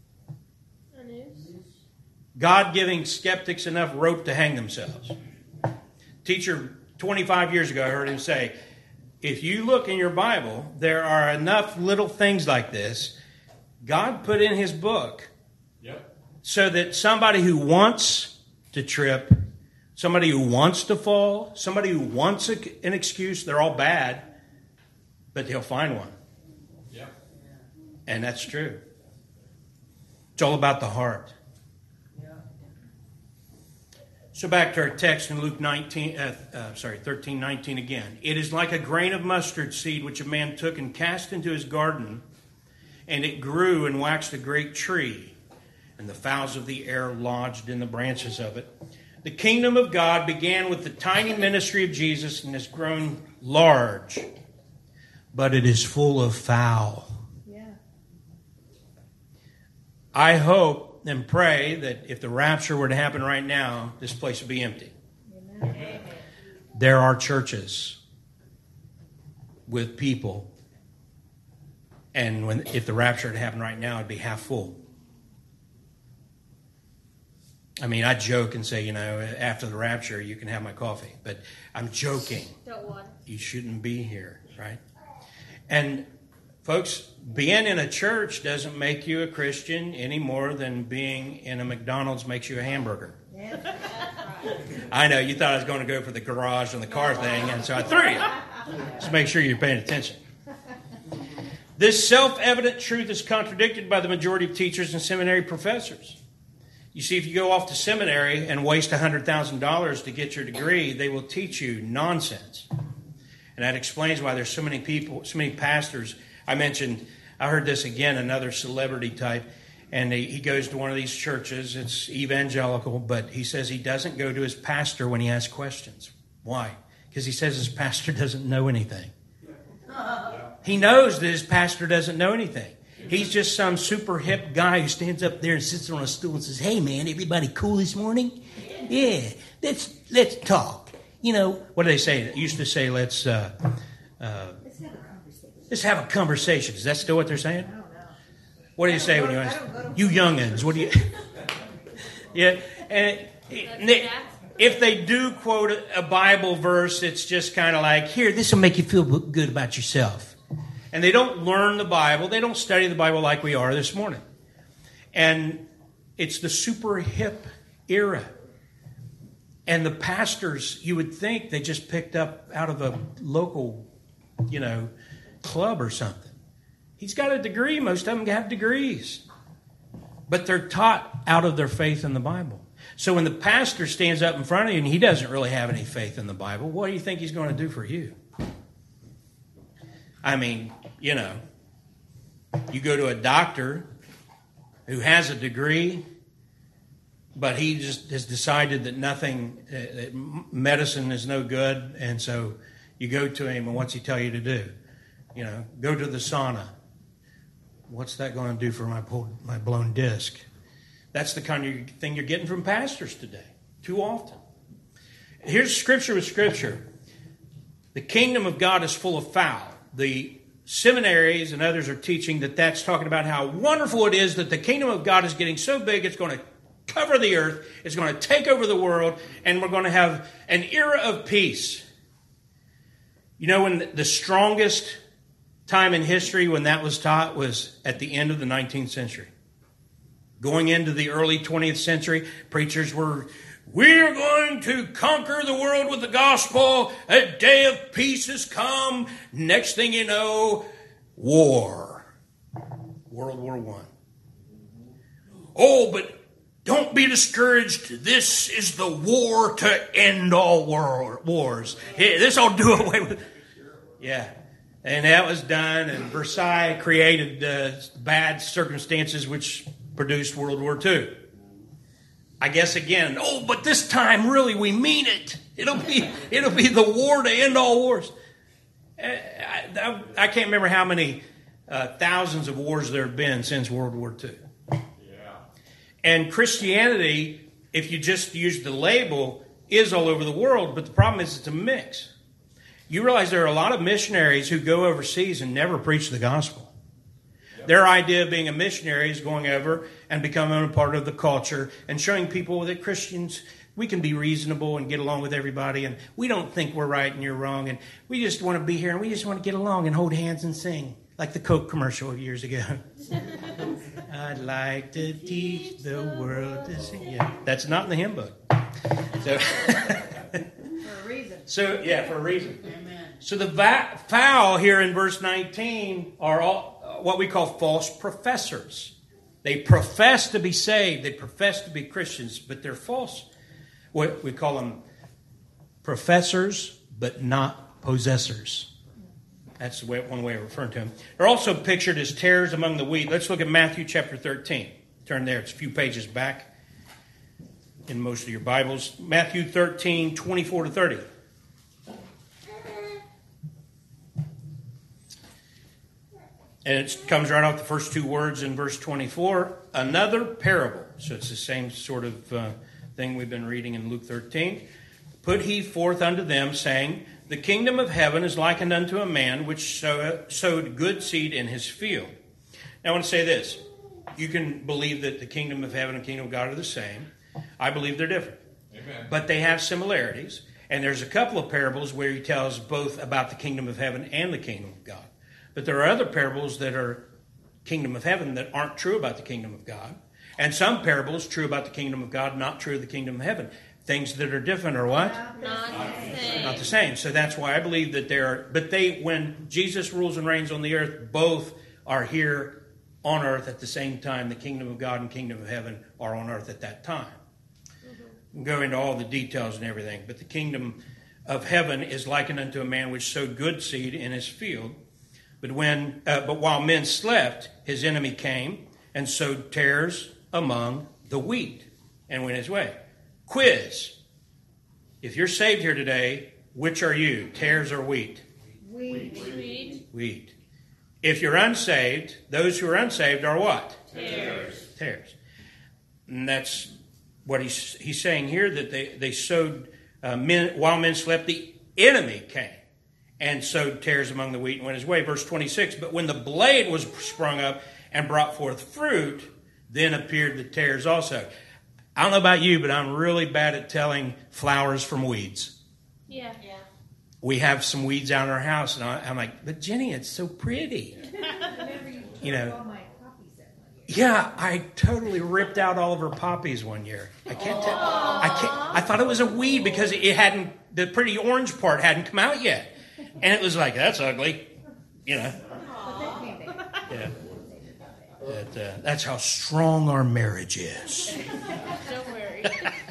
God giving skeptics enough rope to hang themselves. Teacher, 25 years ago, I heard him say, if you look in your Bible, there are enough little things like this God put in his book so that somebody who wants to trip, somebody who wants to fall, somebody who wants an excuse, they're all bad, but they'll find one. And that's true. It's all about the heart. So back to our text in Luke 13:19 again. It is like a grain of mustard seed which a man took and cast into his garden, and it grew and waxed a great tree, and the fowls of the air lodged in the branches of it. The kingdom of God began with the tiny ministry of Jesus and has grown large, but it is full of foul. Yeah. I hope and pray that if the rapture were to happen right now, this place would be empty. Amen. There are churches with people, and if the rapture had happened right now, it'd be half full. I mean, I joke and say, after the rapture, you can have my coffee, but I'm joking. Don't want. You shouldn't be here, right? And folks, being in a church doesn't make you a Christian any more than being in a McDonald's makes you a hamburger. Yeah. I know, you thought I was going to go for the garage and the car thing, and so I threw you. Just make sure you're paying attention. This self-evident truth is contradicted by the majority of teachers and seminary professors. You see, if you go off to seminary and waste $100,000 to get your degree, they will teach you nonsense. And that explains why there's so many people, so many pastors. I heard this again, another celebrity type, and he goes to one of these churches. It's evangelical, but he says he doesn't go to his pastor when he asks questions. Why? Because he says his pastor doesn't know anything. He knows that his pastor doesn't know anything. He's just some super hip guy who stands up there and sits on a stool and says, "Hey man, everybody cool this morning? Yeah, let's talk." What do they say? They used to say, let's have a conversation. Is that still what they're saying? I don't know. What do you say when you ask? You young'uns, what do you? Yeah, and if they do quote a Bible verse, it's just kind of like, here, this will make you feel good about yourself. And they don't learn the Bible. They don't study the Bible like we are this morning. And it's the super hip era. And the pastors, you would think they just picked up out of a local, club or something. He's got a degree. Most of them have degrees. But they're taught out of their faith in the Bible. So when the pastor stands up in front of you and he doesn't really have any faith in the Bible, what do you think he's going to do for you? I mean, you go to a doctor who has a degree, but he just has decided that that medicine is no good, and so you go to him, and what's he tell you to do? Go to the sauna. What's that going to do for my blown disc? That's the kind of thing you're getting from pastors today, too often. Here's scripture with scripture. The kingdom of God is full of foul. The seminaries and others are teaching that's talking about how wonderful it is that the kingdom of God is getting so big it's going to cover the earth, it's going to take over the world, and we're going to have an era of peace. When the strongest time in history when that was taught was at the end of the 19th century. Going into the early 20th century, preachers were, we're going to conquer the world with the gospel. A day of peace has come. Next thing you know, war. World War I. Oh, but don't be discouraged. This is the war to end all wars. This will do away with. Yeah. And that was done, and Versailles created bad circumstances which produced World War II. I guess again, but this time really we mean it. It'll be the war to end all wars. I can't remember how many thousands of wars there have been since World War II. Yeah. And Christianity, if you just use the label, is all over the world, but the problem is it's a mix. You realize there are a lot of missionaries who go overseas and never preach the gospel. Yep. Their idea of being a missionary is going over and becoming a part of the culture and showing people that Christians, we can be reasonable and get along with everybody, and we don't think we're right and you're wrong, and we just want to be here and we just want to get along and hold hands and sing, like the Coke commercial of years ago. I'd like to teach the world to sing. Yeah, that's not in the hymn book. So, For a reason. So, yeah, for a reason. Amen. So the foul here in verse 19 are all what we call false professors. They profess to be saved. They profess to be Christians, but they're false. We call them professors, but not possessors. That's one way of referring to them. They're also pictured as tares among the wheat. Let's look at Matthew chapter 13. Turn there. It's a few pages back in most of your Bibles. Matthew 13, 24 to 30. And it comes right off the first two words in verse 24. Another parable. So it's the same sort of thing we've been reading in Luke 13. Put he forth unto them, saying, the kingdom of heaven is likened unto a man which sowed good seed in his field. Now I want to say this. You can believe that the kingdom of heaven and the kingdom of God are the same. I believe they're different. Amen. But they have similarities. And there's a couple of parables where he tells both about the kingdom of heaven and the kingdom of God. But there are other parables that are kingdom of heaven that aren't true about the kingdom of God. And some parables true about the kingdom of God, not true of the kingdom of heaven. Things that are different are what? Not the same. So that's why I believe that when Jesus rules and reigns on the earth, both are here on earth at the same time. The kingdom of God and kingdom of heaven are on earth at that time. We'll go into all the details and everything. But the kingdom of heaven is likened unto a man which sowed good seed in his field. But while men slept, his enemy came and sowed tares among the wheat and went his way. Quiz. If you're saved here today, which are you, tares or wheat? Wheat. If you're unsaved, those who are unsaved are what? Tares. And that's what he's saying here, that they sowed, while men slept, the enemy came and sowed tares among the wheat and went his way. Verse 26, but when the blade was sprung up and brought forth fruit, then appeared the tares also. I don't know about you, but I'm really bad at telling flowers from weeds. Yeah. We have some weeds out in our house, and I'm like, but Jenny, it's so pretty. Yeah, I totally ripped out all of her poppies one year. I can't tell. I thought it was a weed because the pretty orange part hadn't come out yet. And it was like, that's ugly, Yeah. That's how strong our marriage is. Don't worry.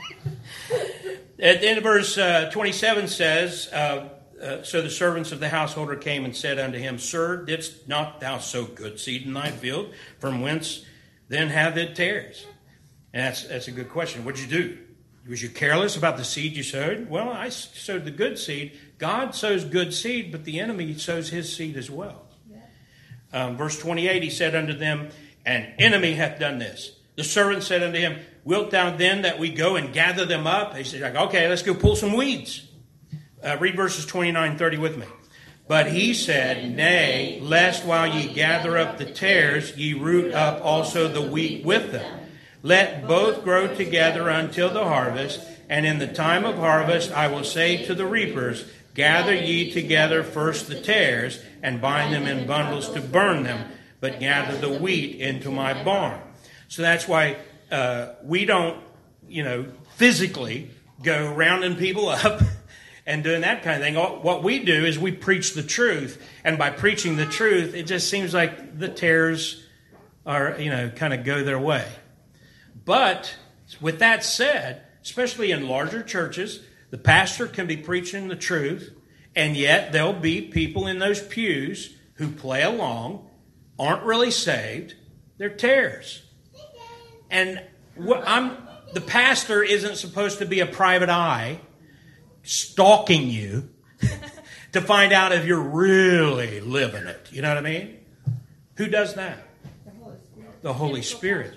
At the end of verse 27 says, so the servants of the householder came and said unto him, Sir, didst not thou sow good seed in thy field? From whence then have it tares? And that's a good question. What'd you do? Was you careless about the seed you sowed? Well, I sowed the good seed. God sows good seed, but the enemy sows his seed as well. Verse 28, he said unto them, An enemy hath done this. The servant said unto him, Wilt thou then that we go and gather them up? He said, okay, let's go pull some weeds. Read verses 29 and 30 with me. But he said, Nay, lest while ye gather up the tares, ye root up also the wheat with them. Let both grow together until the harvest, and in the time of harvest I will say to the reapers, Gather ye together first the tares, and bind them in bundles to burn them, but gather the wheat into my barn. So that's why we don't, physically go rounding people up and doing that kind of thing. What we do is we preach the truth, and by preaching the truth, it just seems like the tares are, kind of go their way. But with that said, especially in larger churches, the pastor can be preaching the truth, and yet there'll be people in those pews who play along, aren't really saved, they're tares. And the pastor isn't supposed to be a private eye stalking you to find out if you're really living it. You know what I mean? Who does that? The Holy Spirit.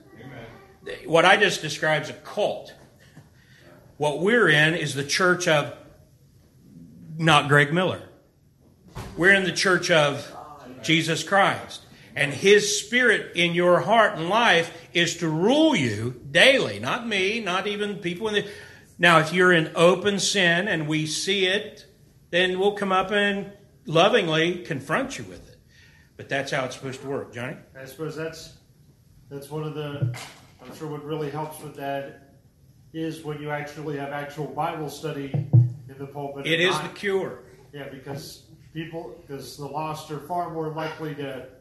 What I just described is a cult. What we're in is the church of not Greg Miller. We're in the church of Jesus Christ. And His Spirit in your heart and life is to rule you daily. Not me, not even people in the... Now, if you're in open sin and we see it, then we'll come up and lovingly confront you with it. But that's how it's supposed to work. Johnny? I suppose that's one of the... I'm sure what really helps with that is when you actually have actual Bible study in the pulpit. It is the cure. Yeah, because the lost are far more likely to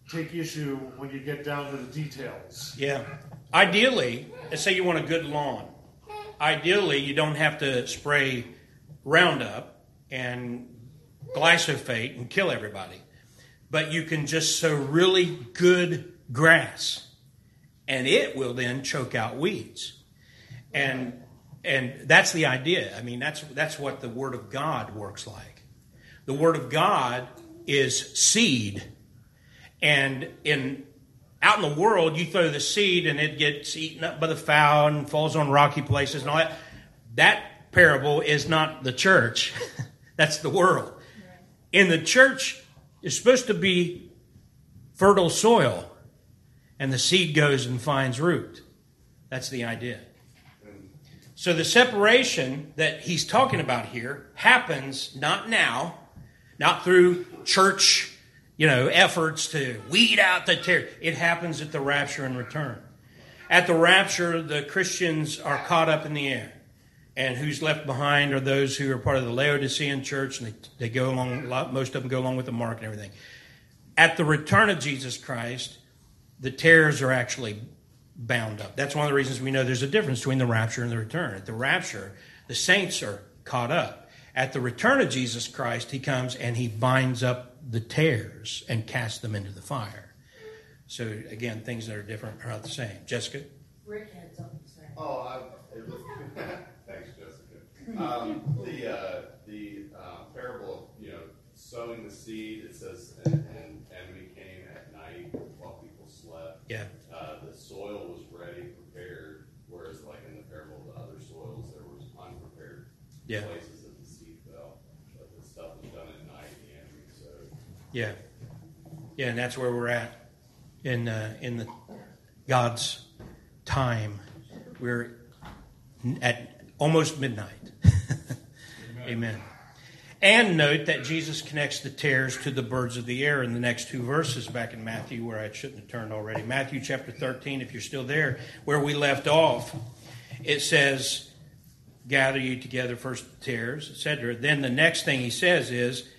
take issue when you get down to the details. Yeah. Ideally, let's say you want a good lawn. Ideally, you don't have to spray Roundup and glyphosate and kill everybody. But you can just sow really good grass, and it will then choke out weeds. And that's the idea. I mean, that's what the Word of God works like. The Word of God is seed. And out in the world, you throw the seed and it gets eaten up by the fowl and falls on rocky places and all that. That parable is not the church. That's the world. In the church, it's supposed to be fertile soil, and the seed goes and finds root. That's the idea. So the separation that he's talking about here happens not now, not through church, efforts to weed out the tares. It happens at the rapture and return. At the rapture, the Christians are caught up in the air. And who's left behind are those who are part of the Laodicean church, and they go along. Most of them go along with the mark and everything. At the return of Jesus Christ, the tares are actually bound up. That's one of the reasons we know there's a difference between the rapture and the return. At the rapture, the saints are caught up. At the return of Jesus Christ, he comes and he binds up the tares and casts them into the fire. So again, things that are different are not the same. Jessica? Rick had something to say. Thanks, Jessica. The parable of sowing the seed. It says, and enemy came at night while people slept. Yeah. The soil was ready, prepared, whereas like in the parable of the other soils, there was unprepared places that the seed fell. But the stuff was done at night. The enemy sowed. Yeah, and that's where we're at in the God's time. We're at almost midnight. Amen. And note that Jesus connects the tares to the birds of the air in the next two verses back in Matthew, where I shouldn't have turned already. Matthew chapter 13, if you're still there, where we left off, it says, gather you together first the tares, etc. Then the next thing he says is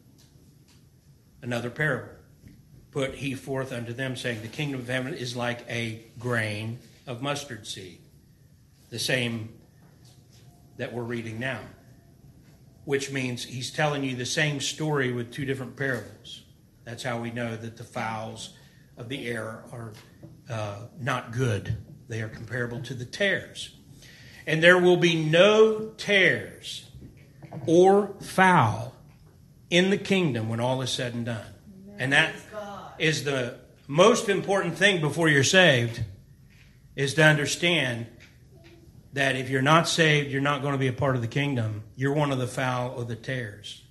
another parable. Put he forth unto them, saying, the kingdom of heaven is like a grain of mustard seed. The same that we're reading now. Which means he's telling you the same story with two different parables. That's how we know that the fowls of the air are not good. They are comparable to the tares. And there will be no tares or fowl in the kingdom when all is said and done. And that is the most important thing before you're saved, is to understand that if you're not saved, you're not going to be a part of the kingdom. You're one of the fowl or the tares.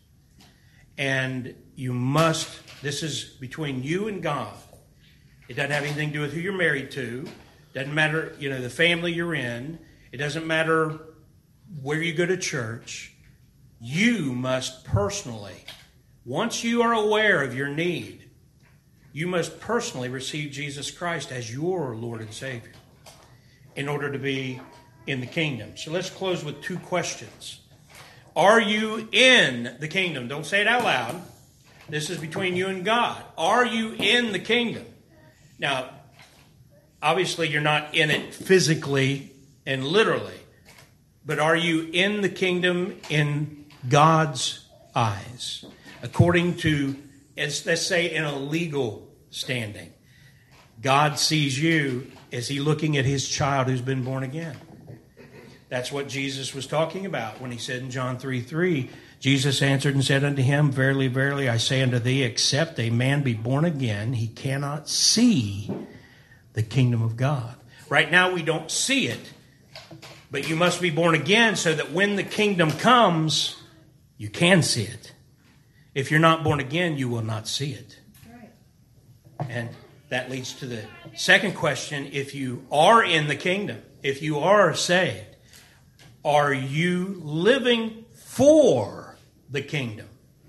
And you must, this is between you and God. It doesn't have anything to do with who you're married to. Doesn't matter, the family you're in. It doesn't matter where you go to church. You must personally, once you are aware of your need, you must personally receive Jesus Christ as your Lord and Savior in order to be in the kingdom. So let's close with two questions. Are you in the kingdom? Don't say it out loud. This is between you and God. Are you in the kingdom? Now, obviously you're not in it physically and literally, but are you in the kingdom in God's eyes? According to, let's say, in a legal standing. God sees you. Is he looking at his child who's been born again? That's what Jesus was talking about when he said in John 3:3, Jesus answered and said unto him, verily, verily, I say unto thee, except a man be born again, he cannot see the kingdom of God. Right now we don't see it, but you must be born again so that when the kingdom comes, you can see it. If you're not born again, you will not see it. And that leads to the second question. If you are in the kingdom, if you are saved, are you living for the kingdom?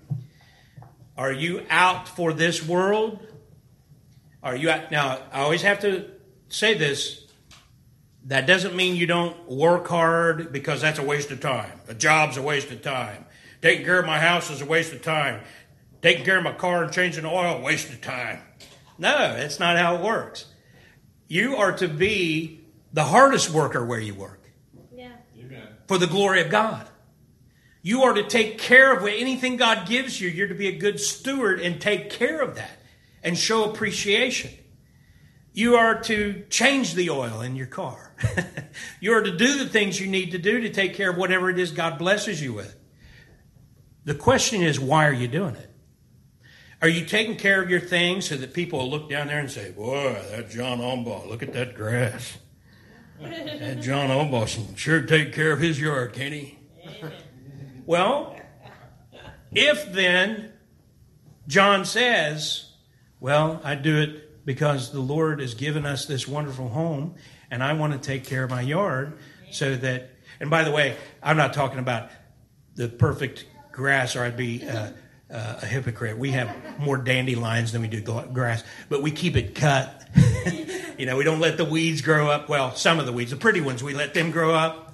Are you out for this world? Are you out? Now, I always have to say this. That doesn't mean you don't work hard, because that's a waste of time. A job's a waste of time. Taking care of my house is a waste of time. Taking care of my car and changing the oil, waste of time. No, that's not how it works. You are to be the hardest worker where you work. Yeah. Amen. For the glory of God. You are to take care of anything God gives you. You're to be a good steward and take care of that and show appreciation. You are to change the oil in your car. You are to do the things you need to do to take care of whatever it is God blesses you with. The question is, why are you doing it? Are you taking care of your things so that people will look down there and say, boy, that John Ombaugh, look at that grass. That John Ombaugh can sure take care of his yard, can't he? Well, if then John says, well, I do it because the Lord has given us this wonderful home and I want to take care of my yard so that, and by the way, I'm not talking about the perfect grass or I'd be a hypocrite. We have more dandelions than we do grass, but we keep it cut. We don't let the weeds grow up. Well, some of the weeds, the pretty ones, we let them grow up.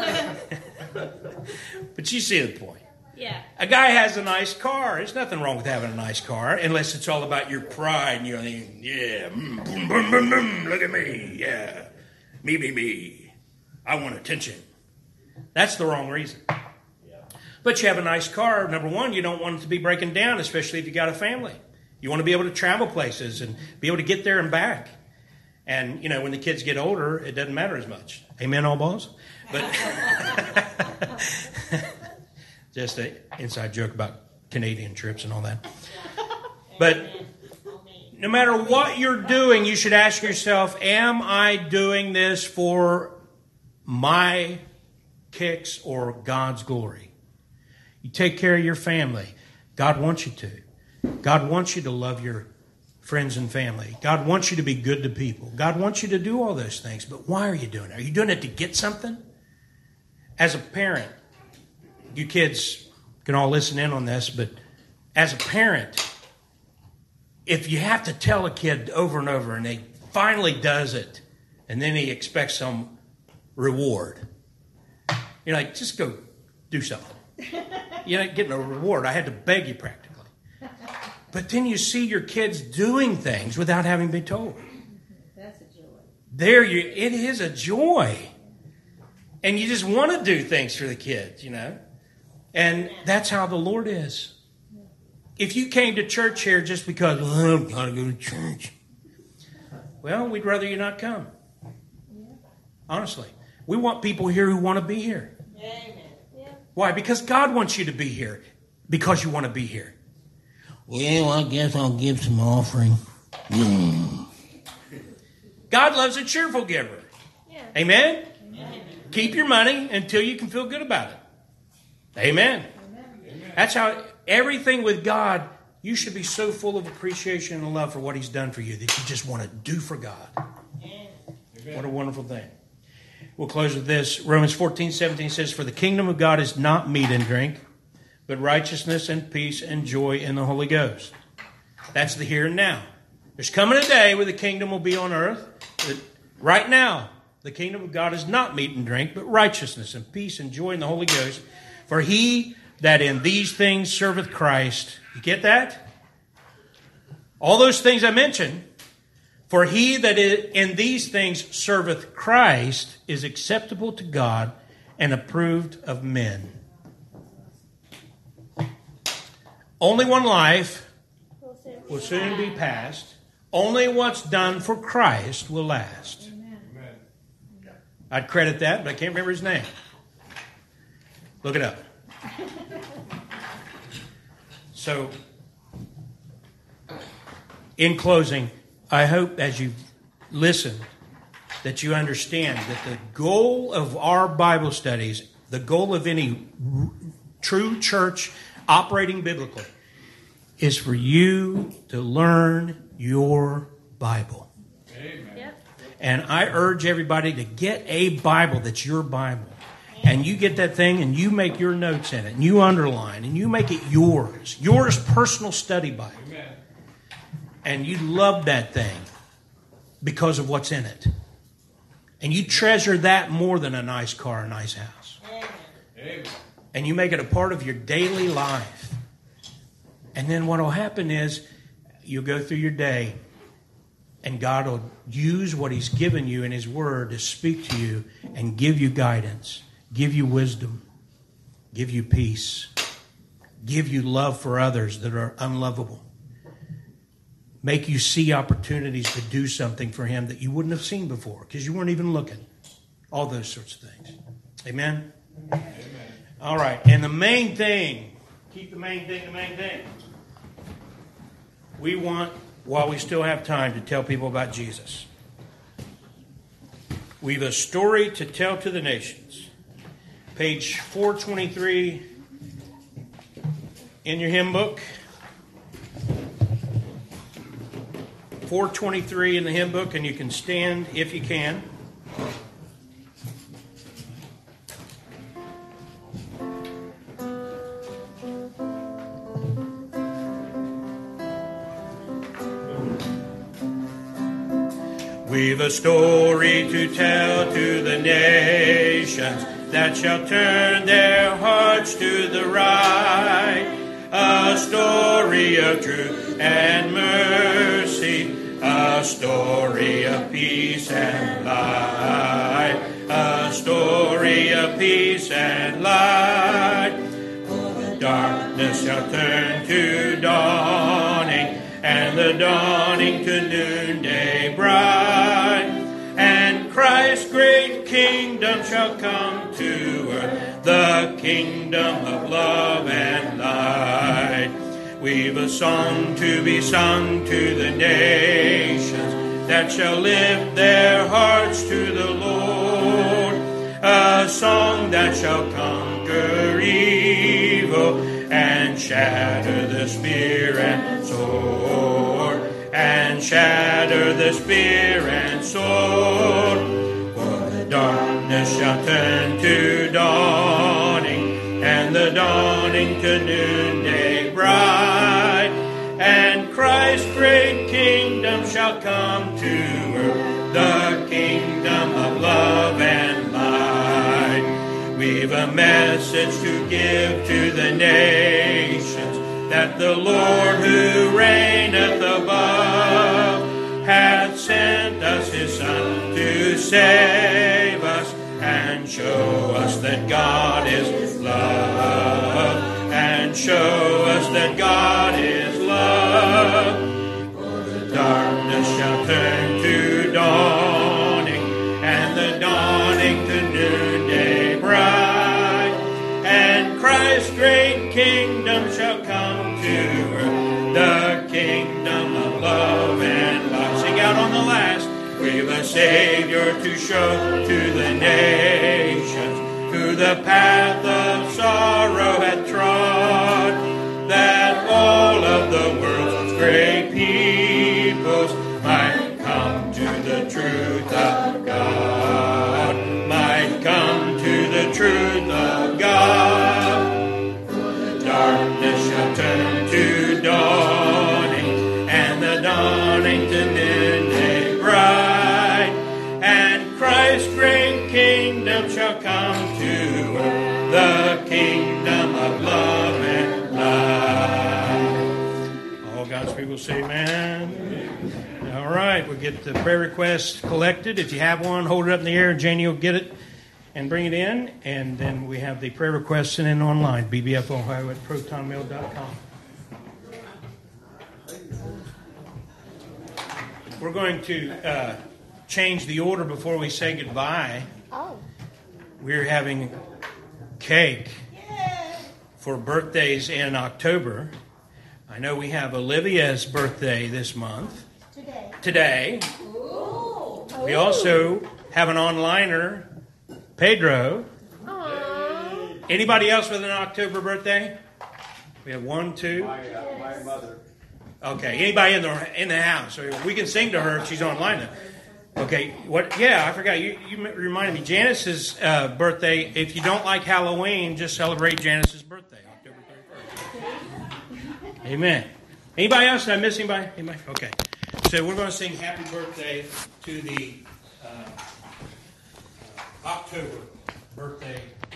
But you see the point. Yeah. A guy has a nice car. There's nothing wrong with having a nice car, unless it's all about your pride and you're thinking, yeah, boom, boom, boom, boom, look at me, yeah, me. I want attention. That's the wrong reason. But you have a nice car. Number one, you don't want it to be breaking down, especially if you got a family. You want to be able to travel places and be able to get there and back. And, when the kids get older, it doesn't matter as much. Amen, all balls? But just an inside joke about Canadian trips and all that. But no matter what you're doing, you should ask yourself, am I doing this for my kicks or God's glory? You take care of your family. God wants you to. God wants you to love your friends and family. God wants you to be good to people. God wants you to do all those things. But why are you doing it? Are you doing it to get something? As a parent, you kids can all listen in on this, but as a parent, if you have to tell a kid over and over and he finally does it, and then he expects some reward, you're like, just go do something. You're not getting a reward. I had to beg you practically. But then you see your kids doing things without having been told. That's a joy. It is a joy. And you just want to do things for the kids, And that's how the Lord is. If you came to church here just because, I've got to go to church. Well, we'd rather you not come. Honestly. We want people here who want to be here. Amen. Why? Because God wants you to be here. Because you want to be here. Well, I guess I'll give some offering. God loves a cheerful giver. Yeah. Amen? Amen. Keep your money until you can feel good about it. Amen. That's how everything with God, you should be so full of appreciation and love for what He's done for you that you just want to do for God. Amen. What a wonderful thing. We'll close with this. Romans 14:17 says, for the kingdom of God is not meat and drink, but righteousness and peace and joy in the Holy Ghost. That's the here and now. There's coming a day where the kingdom will be on earth. But right now, the kingdom of God is not meat and drink, but righteousness and peace and joy in the Holy Ghost. For he that in these things serveth Christ. You get that? All those things I mentioned. For he that in these things serveth Christ is acceptable to God and approved of men. Only one life will soon be past. Only what's done for Christ will last. Amen. I'd credit that, but I can't remember his name. Look it up. So, in closing, I hope as you listen that you understand that the goal of our Bible studies, the goal of any true church operating biblically, is for you to learn your Bible. Amen. Yep. And I urge everybody to get a Bible that's your Bible. And you get that thing and you make your notes in it. And you underline and you make it yours. Yours personal study Bible. Amen. And you love that thing because of what's in it. And you treasure that more than a nice car, a nice house. Amen. And you make it a part of your daily life. And then what will happen is you'll go through your day And God will use what He's given you in His Word to speak to you and give you guidance, give you wisdom, give you peace, give you love for others that are unlovable, make you see opportunities to do something for Him that you wouldn't have seen before because you weren't even looking. All those sorts of things. Amen? Amen. All right. And the main thing, keep the main thing the main thing. We want, while we still have time, to tell people about Jesus. We've a story to tell to the nations. Page 423 in your hymn book. 423 in the hymn book, and you can stand if you can. We've a story to tell to the nations that shall turn their hearts to the right. A story of truth and mercy, a story of peace and light, a story of peace and light. For the darkness shall turn to dawning, and the dawning to noonday bright, and Christ's great kingdom shall come to earth, the kingdom of love and light. We've a song to be sung to the nations that shall lift their hearts to the Lord, a song that shall conquer evil and shatter the spear and sword, and shatter the spear and sword. For the darkness shall turn to dawning, and the dawning to noonday bright, and Christ's great kingdom shall come to earth, the kingdom of love and light. We've a message to give to the nations, that the Lord who reigneth above hath sent us His Son to save us and show us that God is love, and show us that God is love. For the darkness shall turn to dawning, and the dawning to noonday bright, and Christ's great kingdom shall come to earth, the kingdom of love and light. Sing out on the last. We've a Savior to show to the nations, who the path of sorrow hath trod, that all of the world's great peoples might come to the truth of God, might come to the truth of God. For the darkness shall turn to dawning, and the dawning to noonday bright, and Christ's great kingdom shall come to earth, the kingdom of love and light. All God's people say amen. All right, we'll get the prayer requests collected. If you have one, hold it up in the air, and Janie will get it and bring it in. And then we have the prayer requests sent in online, bbfohio@protonmail.com. We're going to change the order before we say goodbye. Oh. We're having cake for birthdays in October. I know we have Olivia's birthday this month. Today. Ooh. We also have an onliner, Pedro. Aww. Anybody else with an October birthday? We have 1, 2. My mother. Okay. Anybody in the house? So we can sing to her if she's online then. Okay. What? Yeah, I forgot. You reminded me. Janice's birthday. If you don't like Halloween, just celebrate Janice's birthday, October 31st. Amen. Anybody else? Did I miss anybody? Anybody? Okay. So we're going to sing Happy Birthday to the October birthday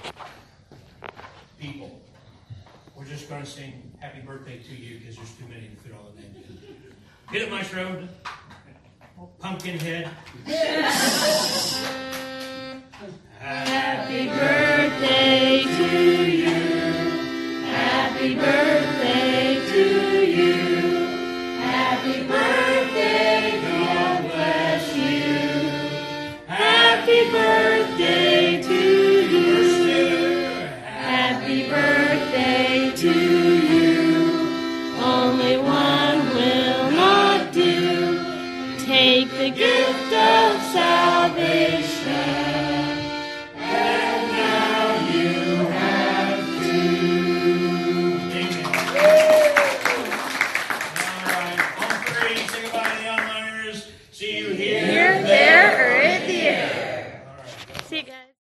people. We're just going to sing Happy Birthday to you because there's too many to fit all the names in. Get it, Maestro. Pumpkinhead. Happy birthday to you. Happy birthday to you. Happy birthday, God bless you. Happy birthday to you. Happy birthday to you. Only one will not do. Take the gift of salvation. See you here. Here, there, or in the air. See you guys.